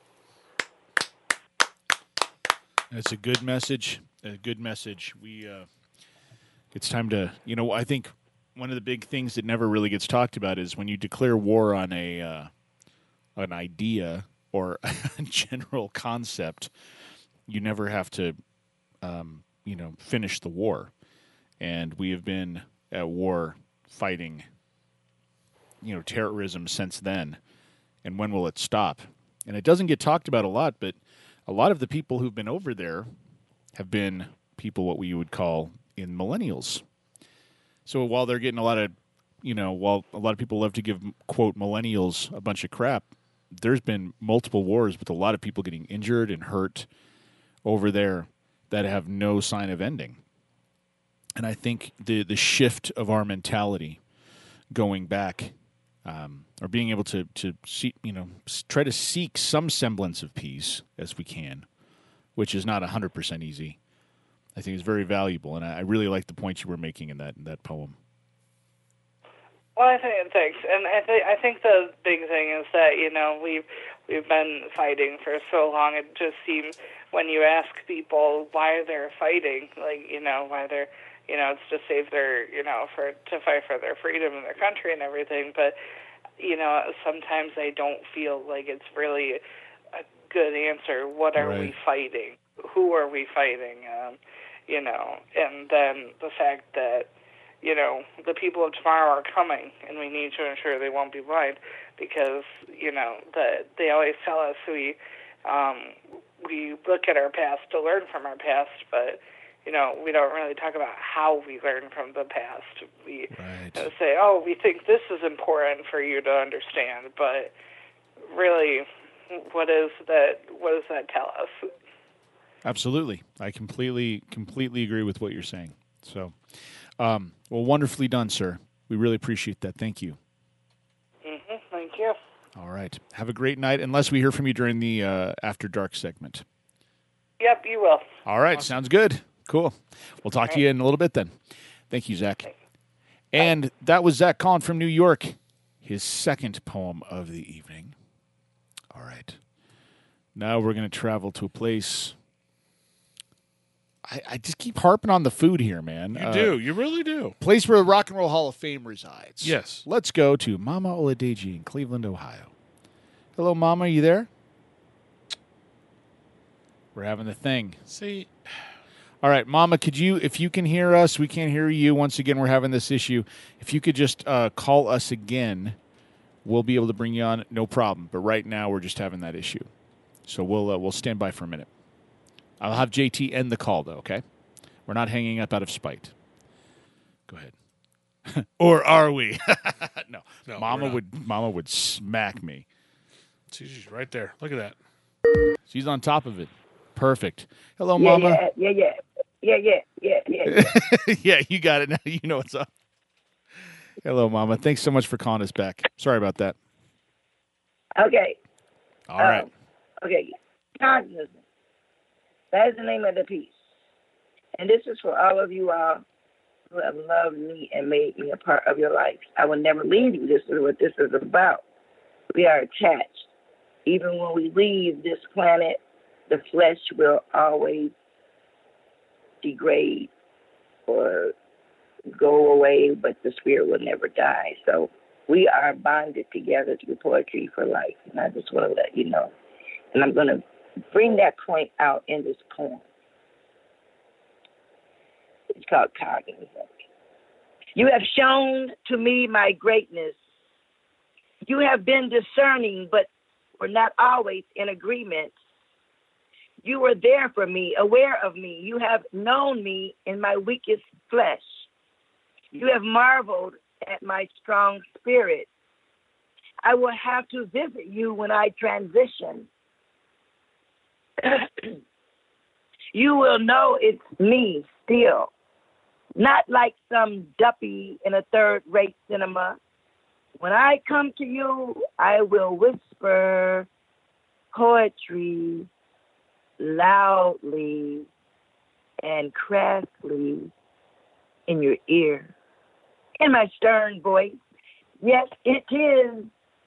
That's a good message. A good message. We, uh, it's time to, you know, I think one of the big things that never really gets talked about is when you declare war on a, uh, an idea or a general concept, you never have to, um, you know, finish the war. And we have been at war fighting, you know, terrorism since then. And when will it stop? And it doesn't get talked about a lot, but a lot of the people who've been over there have been people what we would call in millennials. So while they're getting a lot of, you know, while a lot of people love to give, quote, millennials a bunch of crap, there's been multiple wars with a lot of people getting injured and hurt over there that have no sign of ending. And I think the the shift of our mentality going back, um, or being able to to see, you know, try to seek some semblance of peace as we can, which is not a hundred percent easy, I think is very valuable. And I, I really like the point you were making in that in that poem. Well, I think thanks, and I think I think the big thing is that you know we've we've been fighting for so long. It just seems when you ask people why they're fighting, like you know why they're you know it's to save their you know for to fight for their freedom and their country and everything. But you know sometimes they don't feel like it's really a good answer. What are Right. we fighting? Who are we fighting? Um, you know, and then the fact that. You know, the people of tomorrow are coming, and we need to ensure they won't be blind because, you know, the, they always tell us we um, we look at our past to learn from our past, but, you know, we don't really talk about how we learn from the past. We right. uh, say, oh, we think this is important for you to understand, but really, what is that? What does that tell us? Absolutely. I completely, completely agree with what you're saying. So, um, well, wonderfully done, sir. We really appreciate that. Thank you. Mm-hmm. Thank you. All right. Have a great night, unless we hear from you during the uh, After Dark segment. Yep, you will. All right. Sounds good. Cool. We'll talk to you in a little bit then. Thank you, Zach. And that was Zach calling from New York, his second poem of the evening. All right. Now we're going to travel to a place... I, I just keep harping on the food here, man. You Uh, do. You really do. Place where the Rock and Roll Hall of Fame resides. Yes. Let's go to Mama Oladeji in Cleveland, Ohio. Hello, Mama. Are you there? We're having the thing. See. All right, Mama, could you, if you can hear us, we can't hear you. Once again, we're having this issue. If you could just uh, call us again, we'll be able to bring you on. No problem. But right now, we're just having that issue. So we'll uh, we'll stand by for a minute. I'll have J T end the call, though, okay? We're not hanging up out of spite. Go ahead. Or are we? no. No, Mama we're not. would Mama would smack me. See, she's right there. Look at that. She's on top of it. Perfect. Hello, yeah, Mama. Yeah, yeah, yeah, yeah, yeah, yeah, yeah. Yeah, you got it now. You know what's up. Hello, Mama. Thanks so much for calling us back. Sorry about that. Okay. All right. Um, okay. Consciousness. That is the name of the piece. And this is for all of you all who have loved me and made me a part of your life. I will never leave you. This is what this is about. We are attached. even when we leave this planet, the flesh will always degrade or go away, but the spirit will never die. So we are bonded together through poetry for life. And I just want to let you know. And I'm going to bring that point out in this poem. It's called Cognizant. You have shown to me my greatness. You have been discerning, but were not always in agreement. You were there for me, aware of me. You have known me in my weakest flesh. You have marveled at my strong spirit. I will have to visit you when I transition. You will know it's me still, not like some duppy in a third-rate cinema. When I come to you, I will whisper poetry loudly and crassly in your ear. In my stern voice, yes, it is.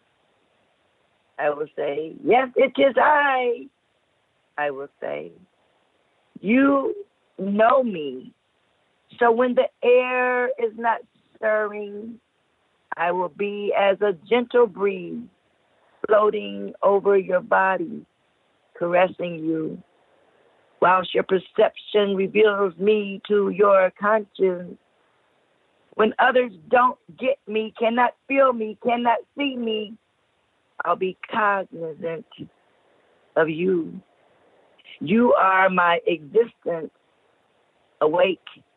I will say, yes, it is I. I will say, you know me. So when the air is not stirring, I will be as a gentle breeze floating over your body, caressing you, whilst your perception reveals me to your conscience. When others don't get me, cannot feel me, cannot see me, I'll be cognizant of you. You are my existence, awake.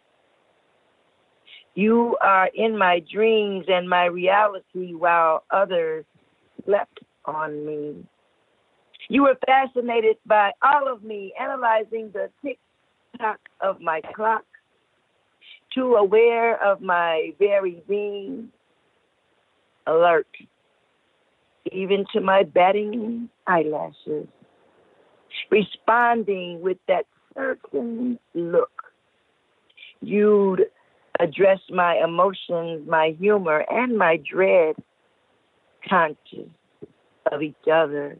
You are in my dreams and my reality while others slept on me. You were fascinated by all of me, analyzing the tick-tock of my clock, too aware of my very being, alert, even to my batting eyelashes, responding with that certain look. You'd address my emotions, my humor, and my dread, conscious of each other,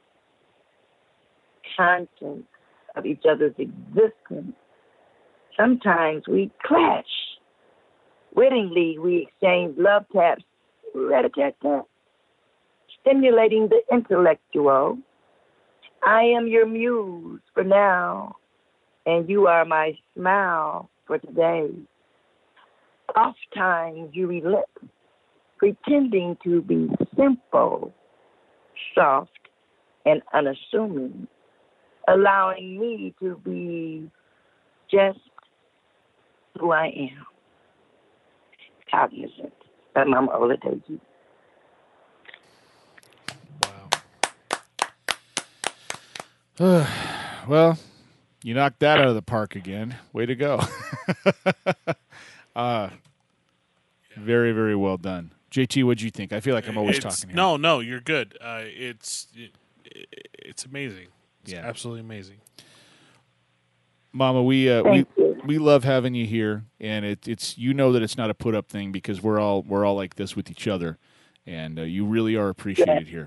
conscious of each other's existence. Sometimes we clash. Wittingly, we exchange love taps, rat-a-tat-tat, stimulating the intellectual. I am your muse for now, and you are my smile for today. Oftentimes you relent, pretending to be simple, soft, and unassuming, allowing me to be just who I am. Cognizant by Mama Oladeji. Well, you knocked that out of the park again. Way to go. uh, very, very well done. J T, what'd you think? I feel like I'm always It's- talking here. No, no, you're good. Uh, it's it, it's amazing. It's Yeah. absolutely amazing. Mama, we uh, we Thank you. we love having you here, and it, it's you know that it's not a put up thing because we're all we're all like this with each other, and uh, you really are appreciated here.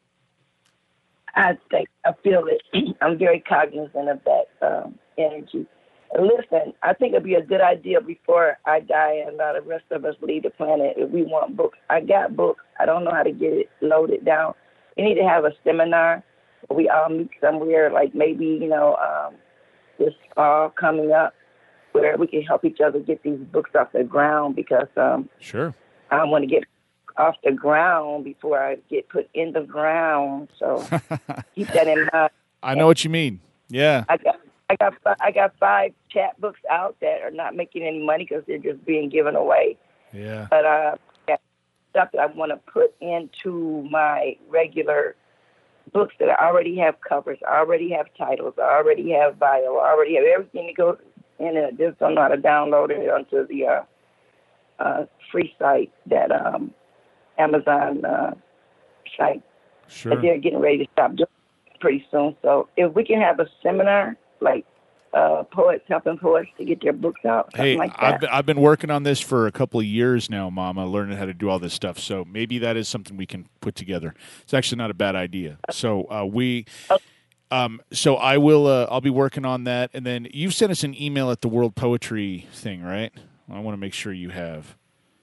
I think I feel it. I'm very cognizant of that um, energy. And listen, I think it'd be a good idea before I die and uh, the rest of us leave the planet if we want books. I got books. I don't know how to get it loaded down. We need to have a seminar where we all meet somewhere, like maybe, you know, um, this fall coming up, where we can help each other get these books off the ground because um, Sure. I want to get off the ground before I get put in the ground. So keep that in mind. I know what you mean. Yeah. I got I got fi- I got five chat books out that are not making any money because they're just being given away. Yeah. But uh, got stuff that I want to put into my regular books that I already have covers, I already have titles, I already have bio, I already have everything that goes in it. Just don't know how to download it onto the uh, uh, free site that um, Amazon uh, site. Sure. But they're getting ready to stop doing it pretty soon. So if we can have a seminar, like uh, poets, helping poets to get their books out, something Hey, like I've that. been, I've been working on this for a couple of years now, Mama, learning how to do all this stuff. So maybe that is something we can put together. It's actually not a bad idea. So uh, we, um, so I will, uh, I'll be working on that. And then you sent us an email at the World Poetry thing, right? I want to make sure you have.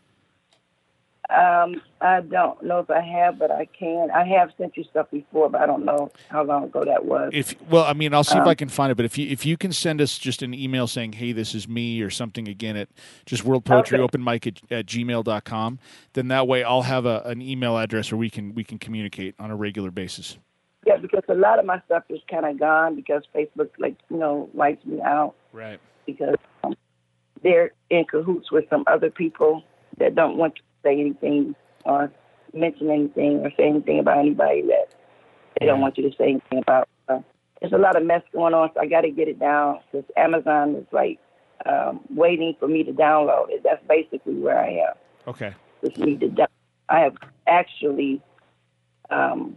Um, I don't know if I have, but I can. I have sent you stuff before, but I don't know how long ago that was. If well, I mean, I'll see um, if I can find it. But if you if you can send us just an email saying, "Hey, this is me" or something again at just World Poetry Okay. Open Mic at, at gmail dot com, then that way I'll have a, an email address where we can we can communicate on a regular basis. Yeah, because a lot of my stuff is kind of gone because Facebook, like, you know, wipes me out. Right. Because um, they're in cahoots with some other people that don't want to say anything or mention anything or say anything about anybody that they don't want you to say anything about. So there's a lot of mess going on, so I got to get it down because Amazon is like um, waiting for me to download it. That's basically where I am. Okay. Just need to down- I have actually um,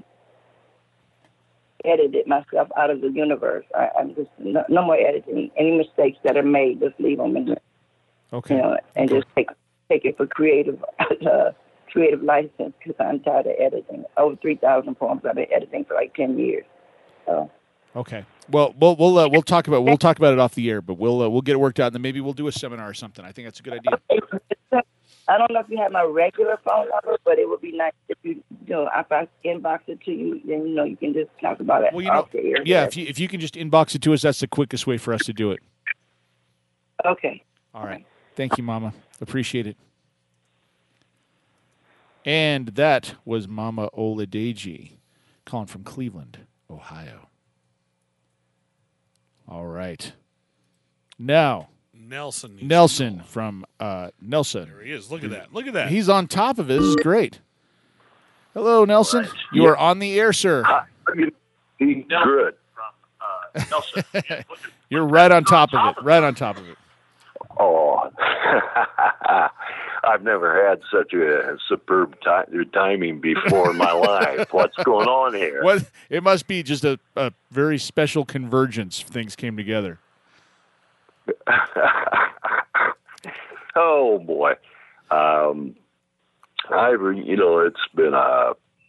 edited myself out of the universe. I, I'm just no, no more editing. Any mistakes that are made, just leave them in there. Okay. You know, and just take take it for creative uh, creative license because I'm tired of editing. Over three thousand poems I've been editing for like ten years. So. Okay. Well, we'll we'll uh, we'll talk about we'll talk about it off the air, but we'll uh, we'll get it worked out, and then maybe we'll do a seminar or something. I think that's a good idea. I don't know if you have my regular phone number, but it would be nice if you, you know, if I inbox it to you, then you know you can just talk about it Well, you know, off the air. yeah. If you if you can just inbox it to us, that's the quickest way for us to do it. Okay. All right. Thank you, Mama. Appreciate it. And that was Mama Oladeji calling from Cleveland, Ohio. All right. Now, Nelson. needs Nelson from uh, Nelson. There he is. Look at that. Look at that. He's on top of it. This is great. Hello, Nelson. You are on the air, sir. Good. You're right on top of it. Right on top of it. Oh, I've never had such a superb ti- timing before in my life. What's going on here? What? It must be just a, a very special convergence. Things came together. Oh boy, um, I you know it's been a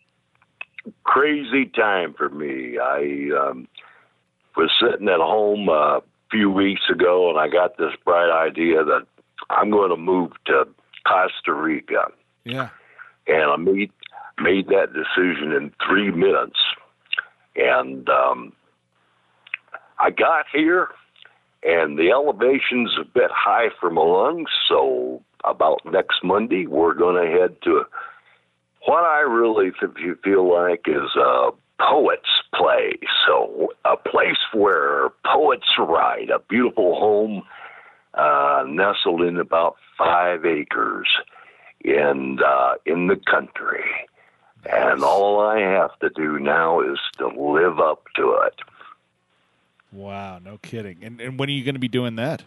crazy time for me. I um, was sitting at home a few weeks ago, and I got this bright idea that I'm going to move to Costa Rica. Yeah, and I made made that decision in three minutes, and um, I got here. And the elevation's a bit high for my lungs, so about next Monday, we're going to head to what I really th- feel like is a poet's place. So a place where poets write, a beautiful home uh, nestled in about five acres in, uh, in the country. And all I have to do now is to live up to it. Wow, no kidding. And and when are you going to be doing that?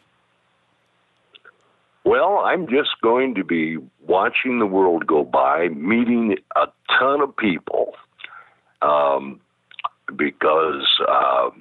Well, I'm just going to be watching the world go by, meeting a ton of people, um, because um,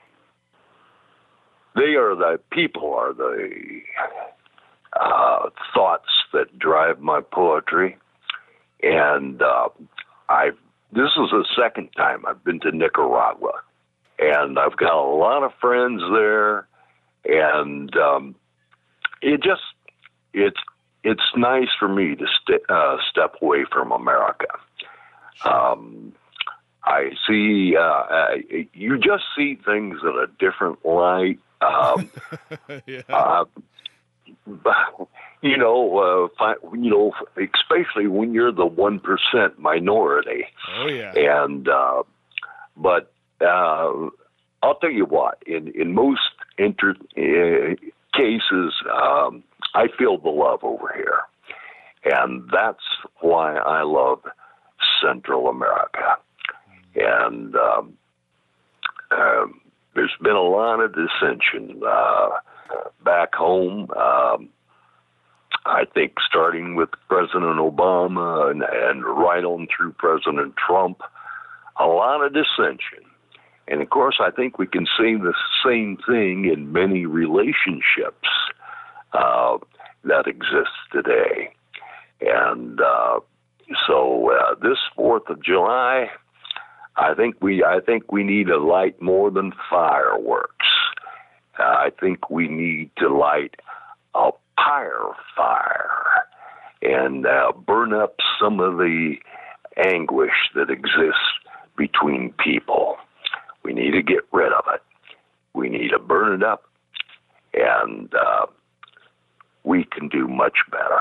they are the people are the uh, thoughts that drive my poetry, and uh, I. This is the second time I've been to Nicaragua. And I've got a lot of friends there, and um, it just it's it's nice for me to st- uh, step away from America. Um, I see uh, uh, you just see things in a different light. Um, yeah. uh, you know, uh, fi- you know, especially when you're the one percent minority. Oh yeah. And uh, but. Uh, I'll tell you what, in, in most inter- uh, cases, um, I feel the love over here. And that's why I love Central America. And um, um, there's been a lot of dissension uh, back home. Um, I think starting with President Obama and, and right on through President Trump, a lot of dissension. And of course, I think we can say the same thing in many relationships uh, that exist today. And uh, so uh, this Fourth of July, I think we I think we need to light more than fireworks. Uh, I think we need to light a pyre fire and uh, burn up some of the anguish that exists between people. We need to get rid of it. We need to burn it up, and uh, we can do much better.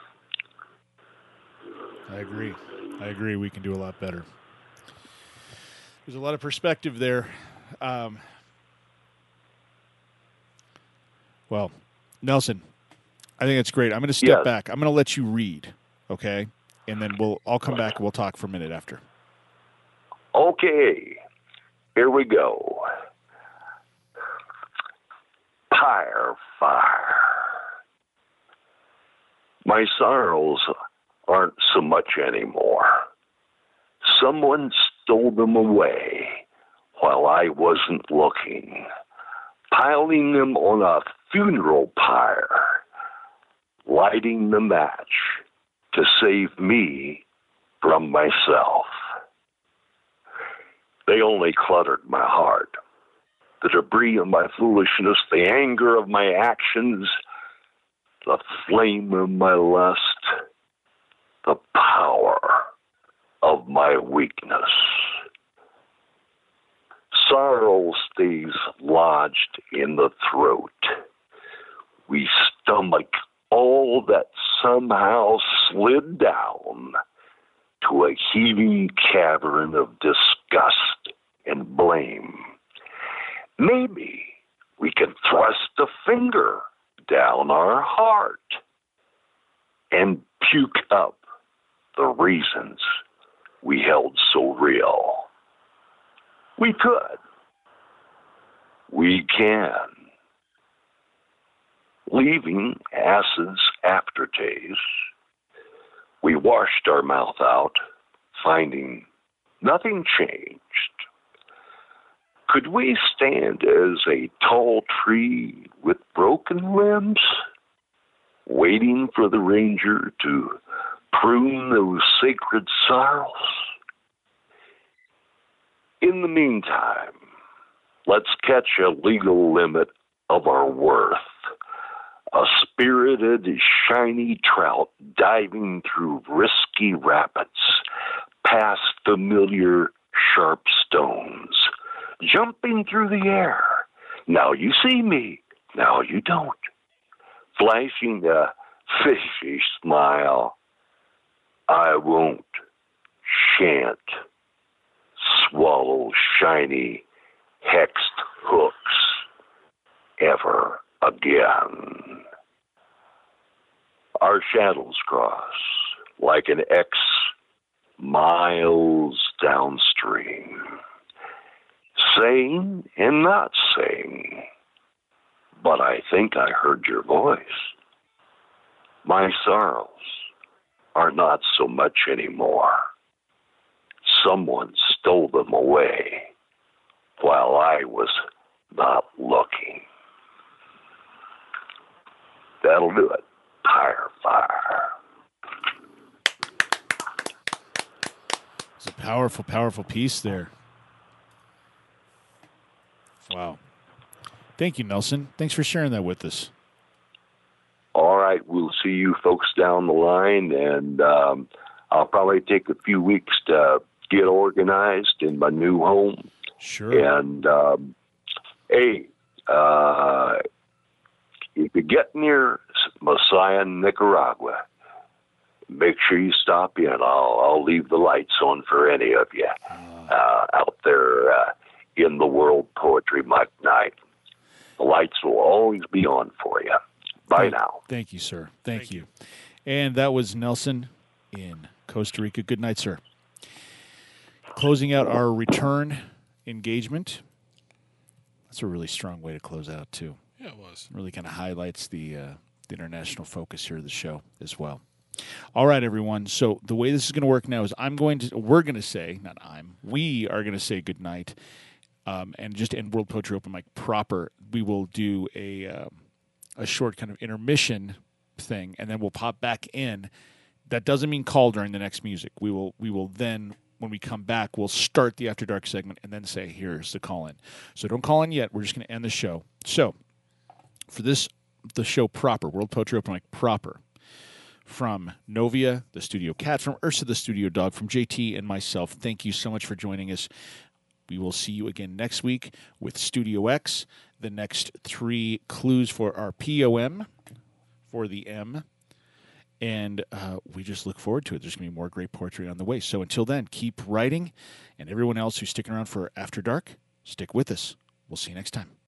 I agree. I agree. We can do a lot better. There's a lot of perspective there. Um, well, Nelson, I think that's great. I'm going to step Yes. back. I'm going to let you read, okay? And then we'll I'll come back and we'll talk for a minute after. Okay, here we go. Pyre fire. My sorrows aren't so much anymore. Someone stole them away while I wasn't looking, piling them on a funeral pyre, lighting the match to save me from myself. They only cluttered my heart. The debris of my foolishness, the anger of my actions, the flame of my lust, the power of my weakness. Sorrow stays lodged in the throat. We stomach all that somehow slid down to a heaving cavern of disgust and blame. Maybe we can thrust a finger down our heart and puke up the reasons we held so real. We could. We can. Leaving acid's aftertaste, we washed our mouth out, finding nothing changed. Could we stand as a tall tree with broken limbs, waiting for the ranger to prune those sacred sorrows? In the meantime, let's catch a legal limit of our worth. A spirited, shiny trout diving through risky rapids, past familiar sharp stones, jumping through the air. Now you see me, now you don't. Flashing a fishy smile. I won't, shan't swallow shiny, hexed hooks ever again. Our shadows cross like an X miles downstream, saying and not saying, but I think I heard your voice. My sorrows are not so much anymore. Someone stole them away while I was not looking. That'll do it. Pyre fire. It's a powerful, powerful piece there. Wow. Thank you, Nelson. Thanks for sharing that with us. All right, we'll see you folks down the line, and um, I'll probably take a few weeks to get organized in my new home. Sure. And, um, hey, uh, if you get near Messiah, Nicaragua, make sure you stop in. I'll, I'll leave the lights on for any of you uh, out there uh, in the World Poetry Month night. The lights will always be on for you. Bye now. Thank you, sir. Thank, Thank you. you. And that was Nelson in Costa Rica. Good night, sir. Closing out our return engagement. That's a really strong way to close out, too. Yeah, it was. Really kind of highlights the, uh, the international focus here of the show as well. All right, everyone. So the way this is going to work now is I'm going to, we're going to say, not I'm, we are going to say good night. um, and just in World Poetry Open Mic proper, we will do a uh, a short kind of intermission thing, and then we'll pop back in. That doesn't mean call during the next music. We will we will then, when we come back, we'll start the After Dark segment and then say, here's the call-in. So don't call in yet. We're just going to end the show. So for this, the show proper, World Poetry Open Mic proper, from Novia, the studio cat, from Ursa, the studio dog, from J T and myself, thank you so much for joining us. We will see you again next week with Studio X, the next three clues for our P O M, for the M, and uh, we just look forward to it. There's going to be more great poetry on the way. So until then, keep writing, and everyone else who's sticking around for After Dark, stick with us. We'll see you next time.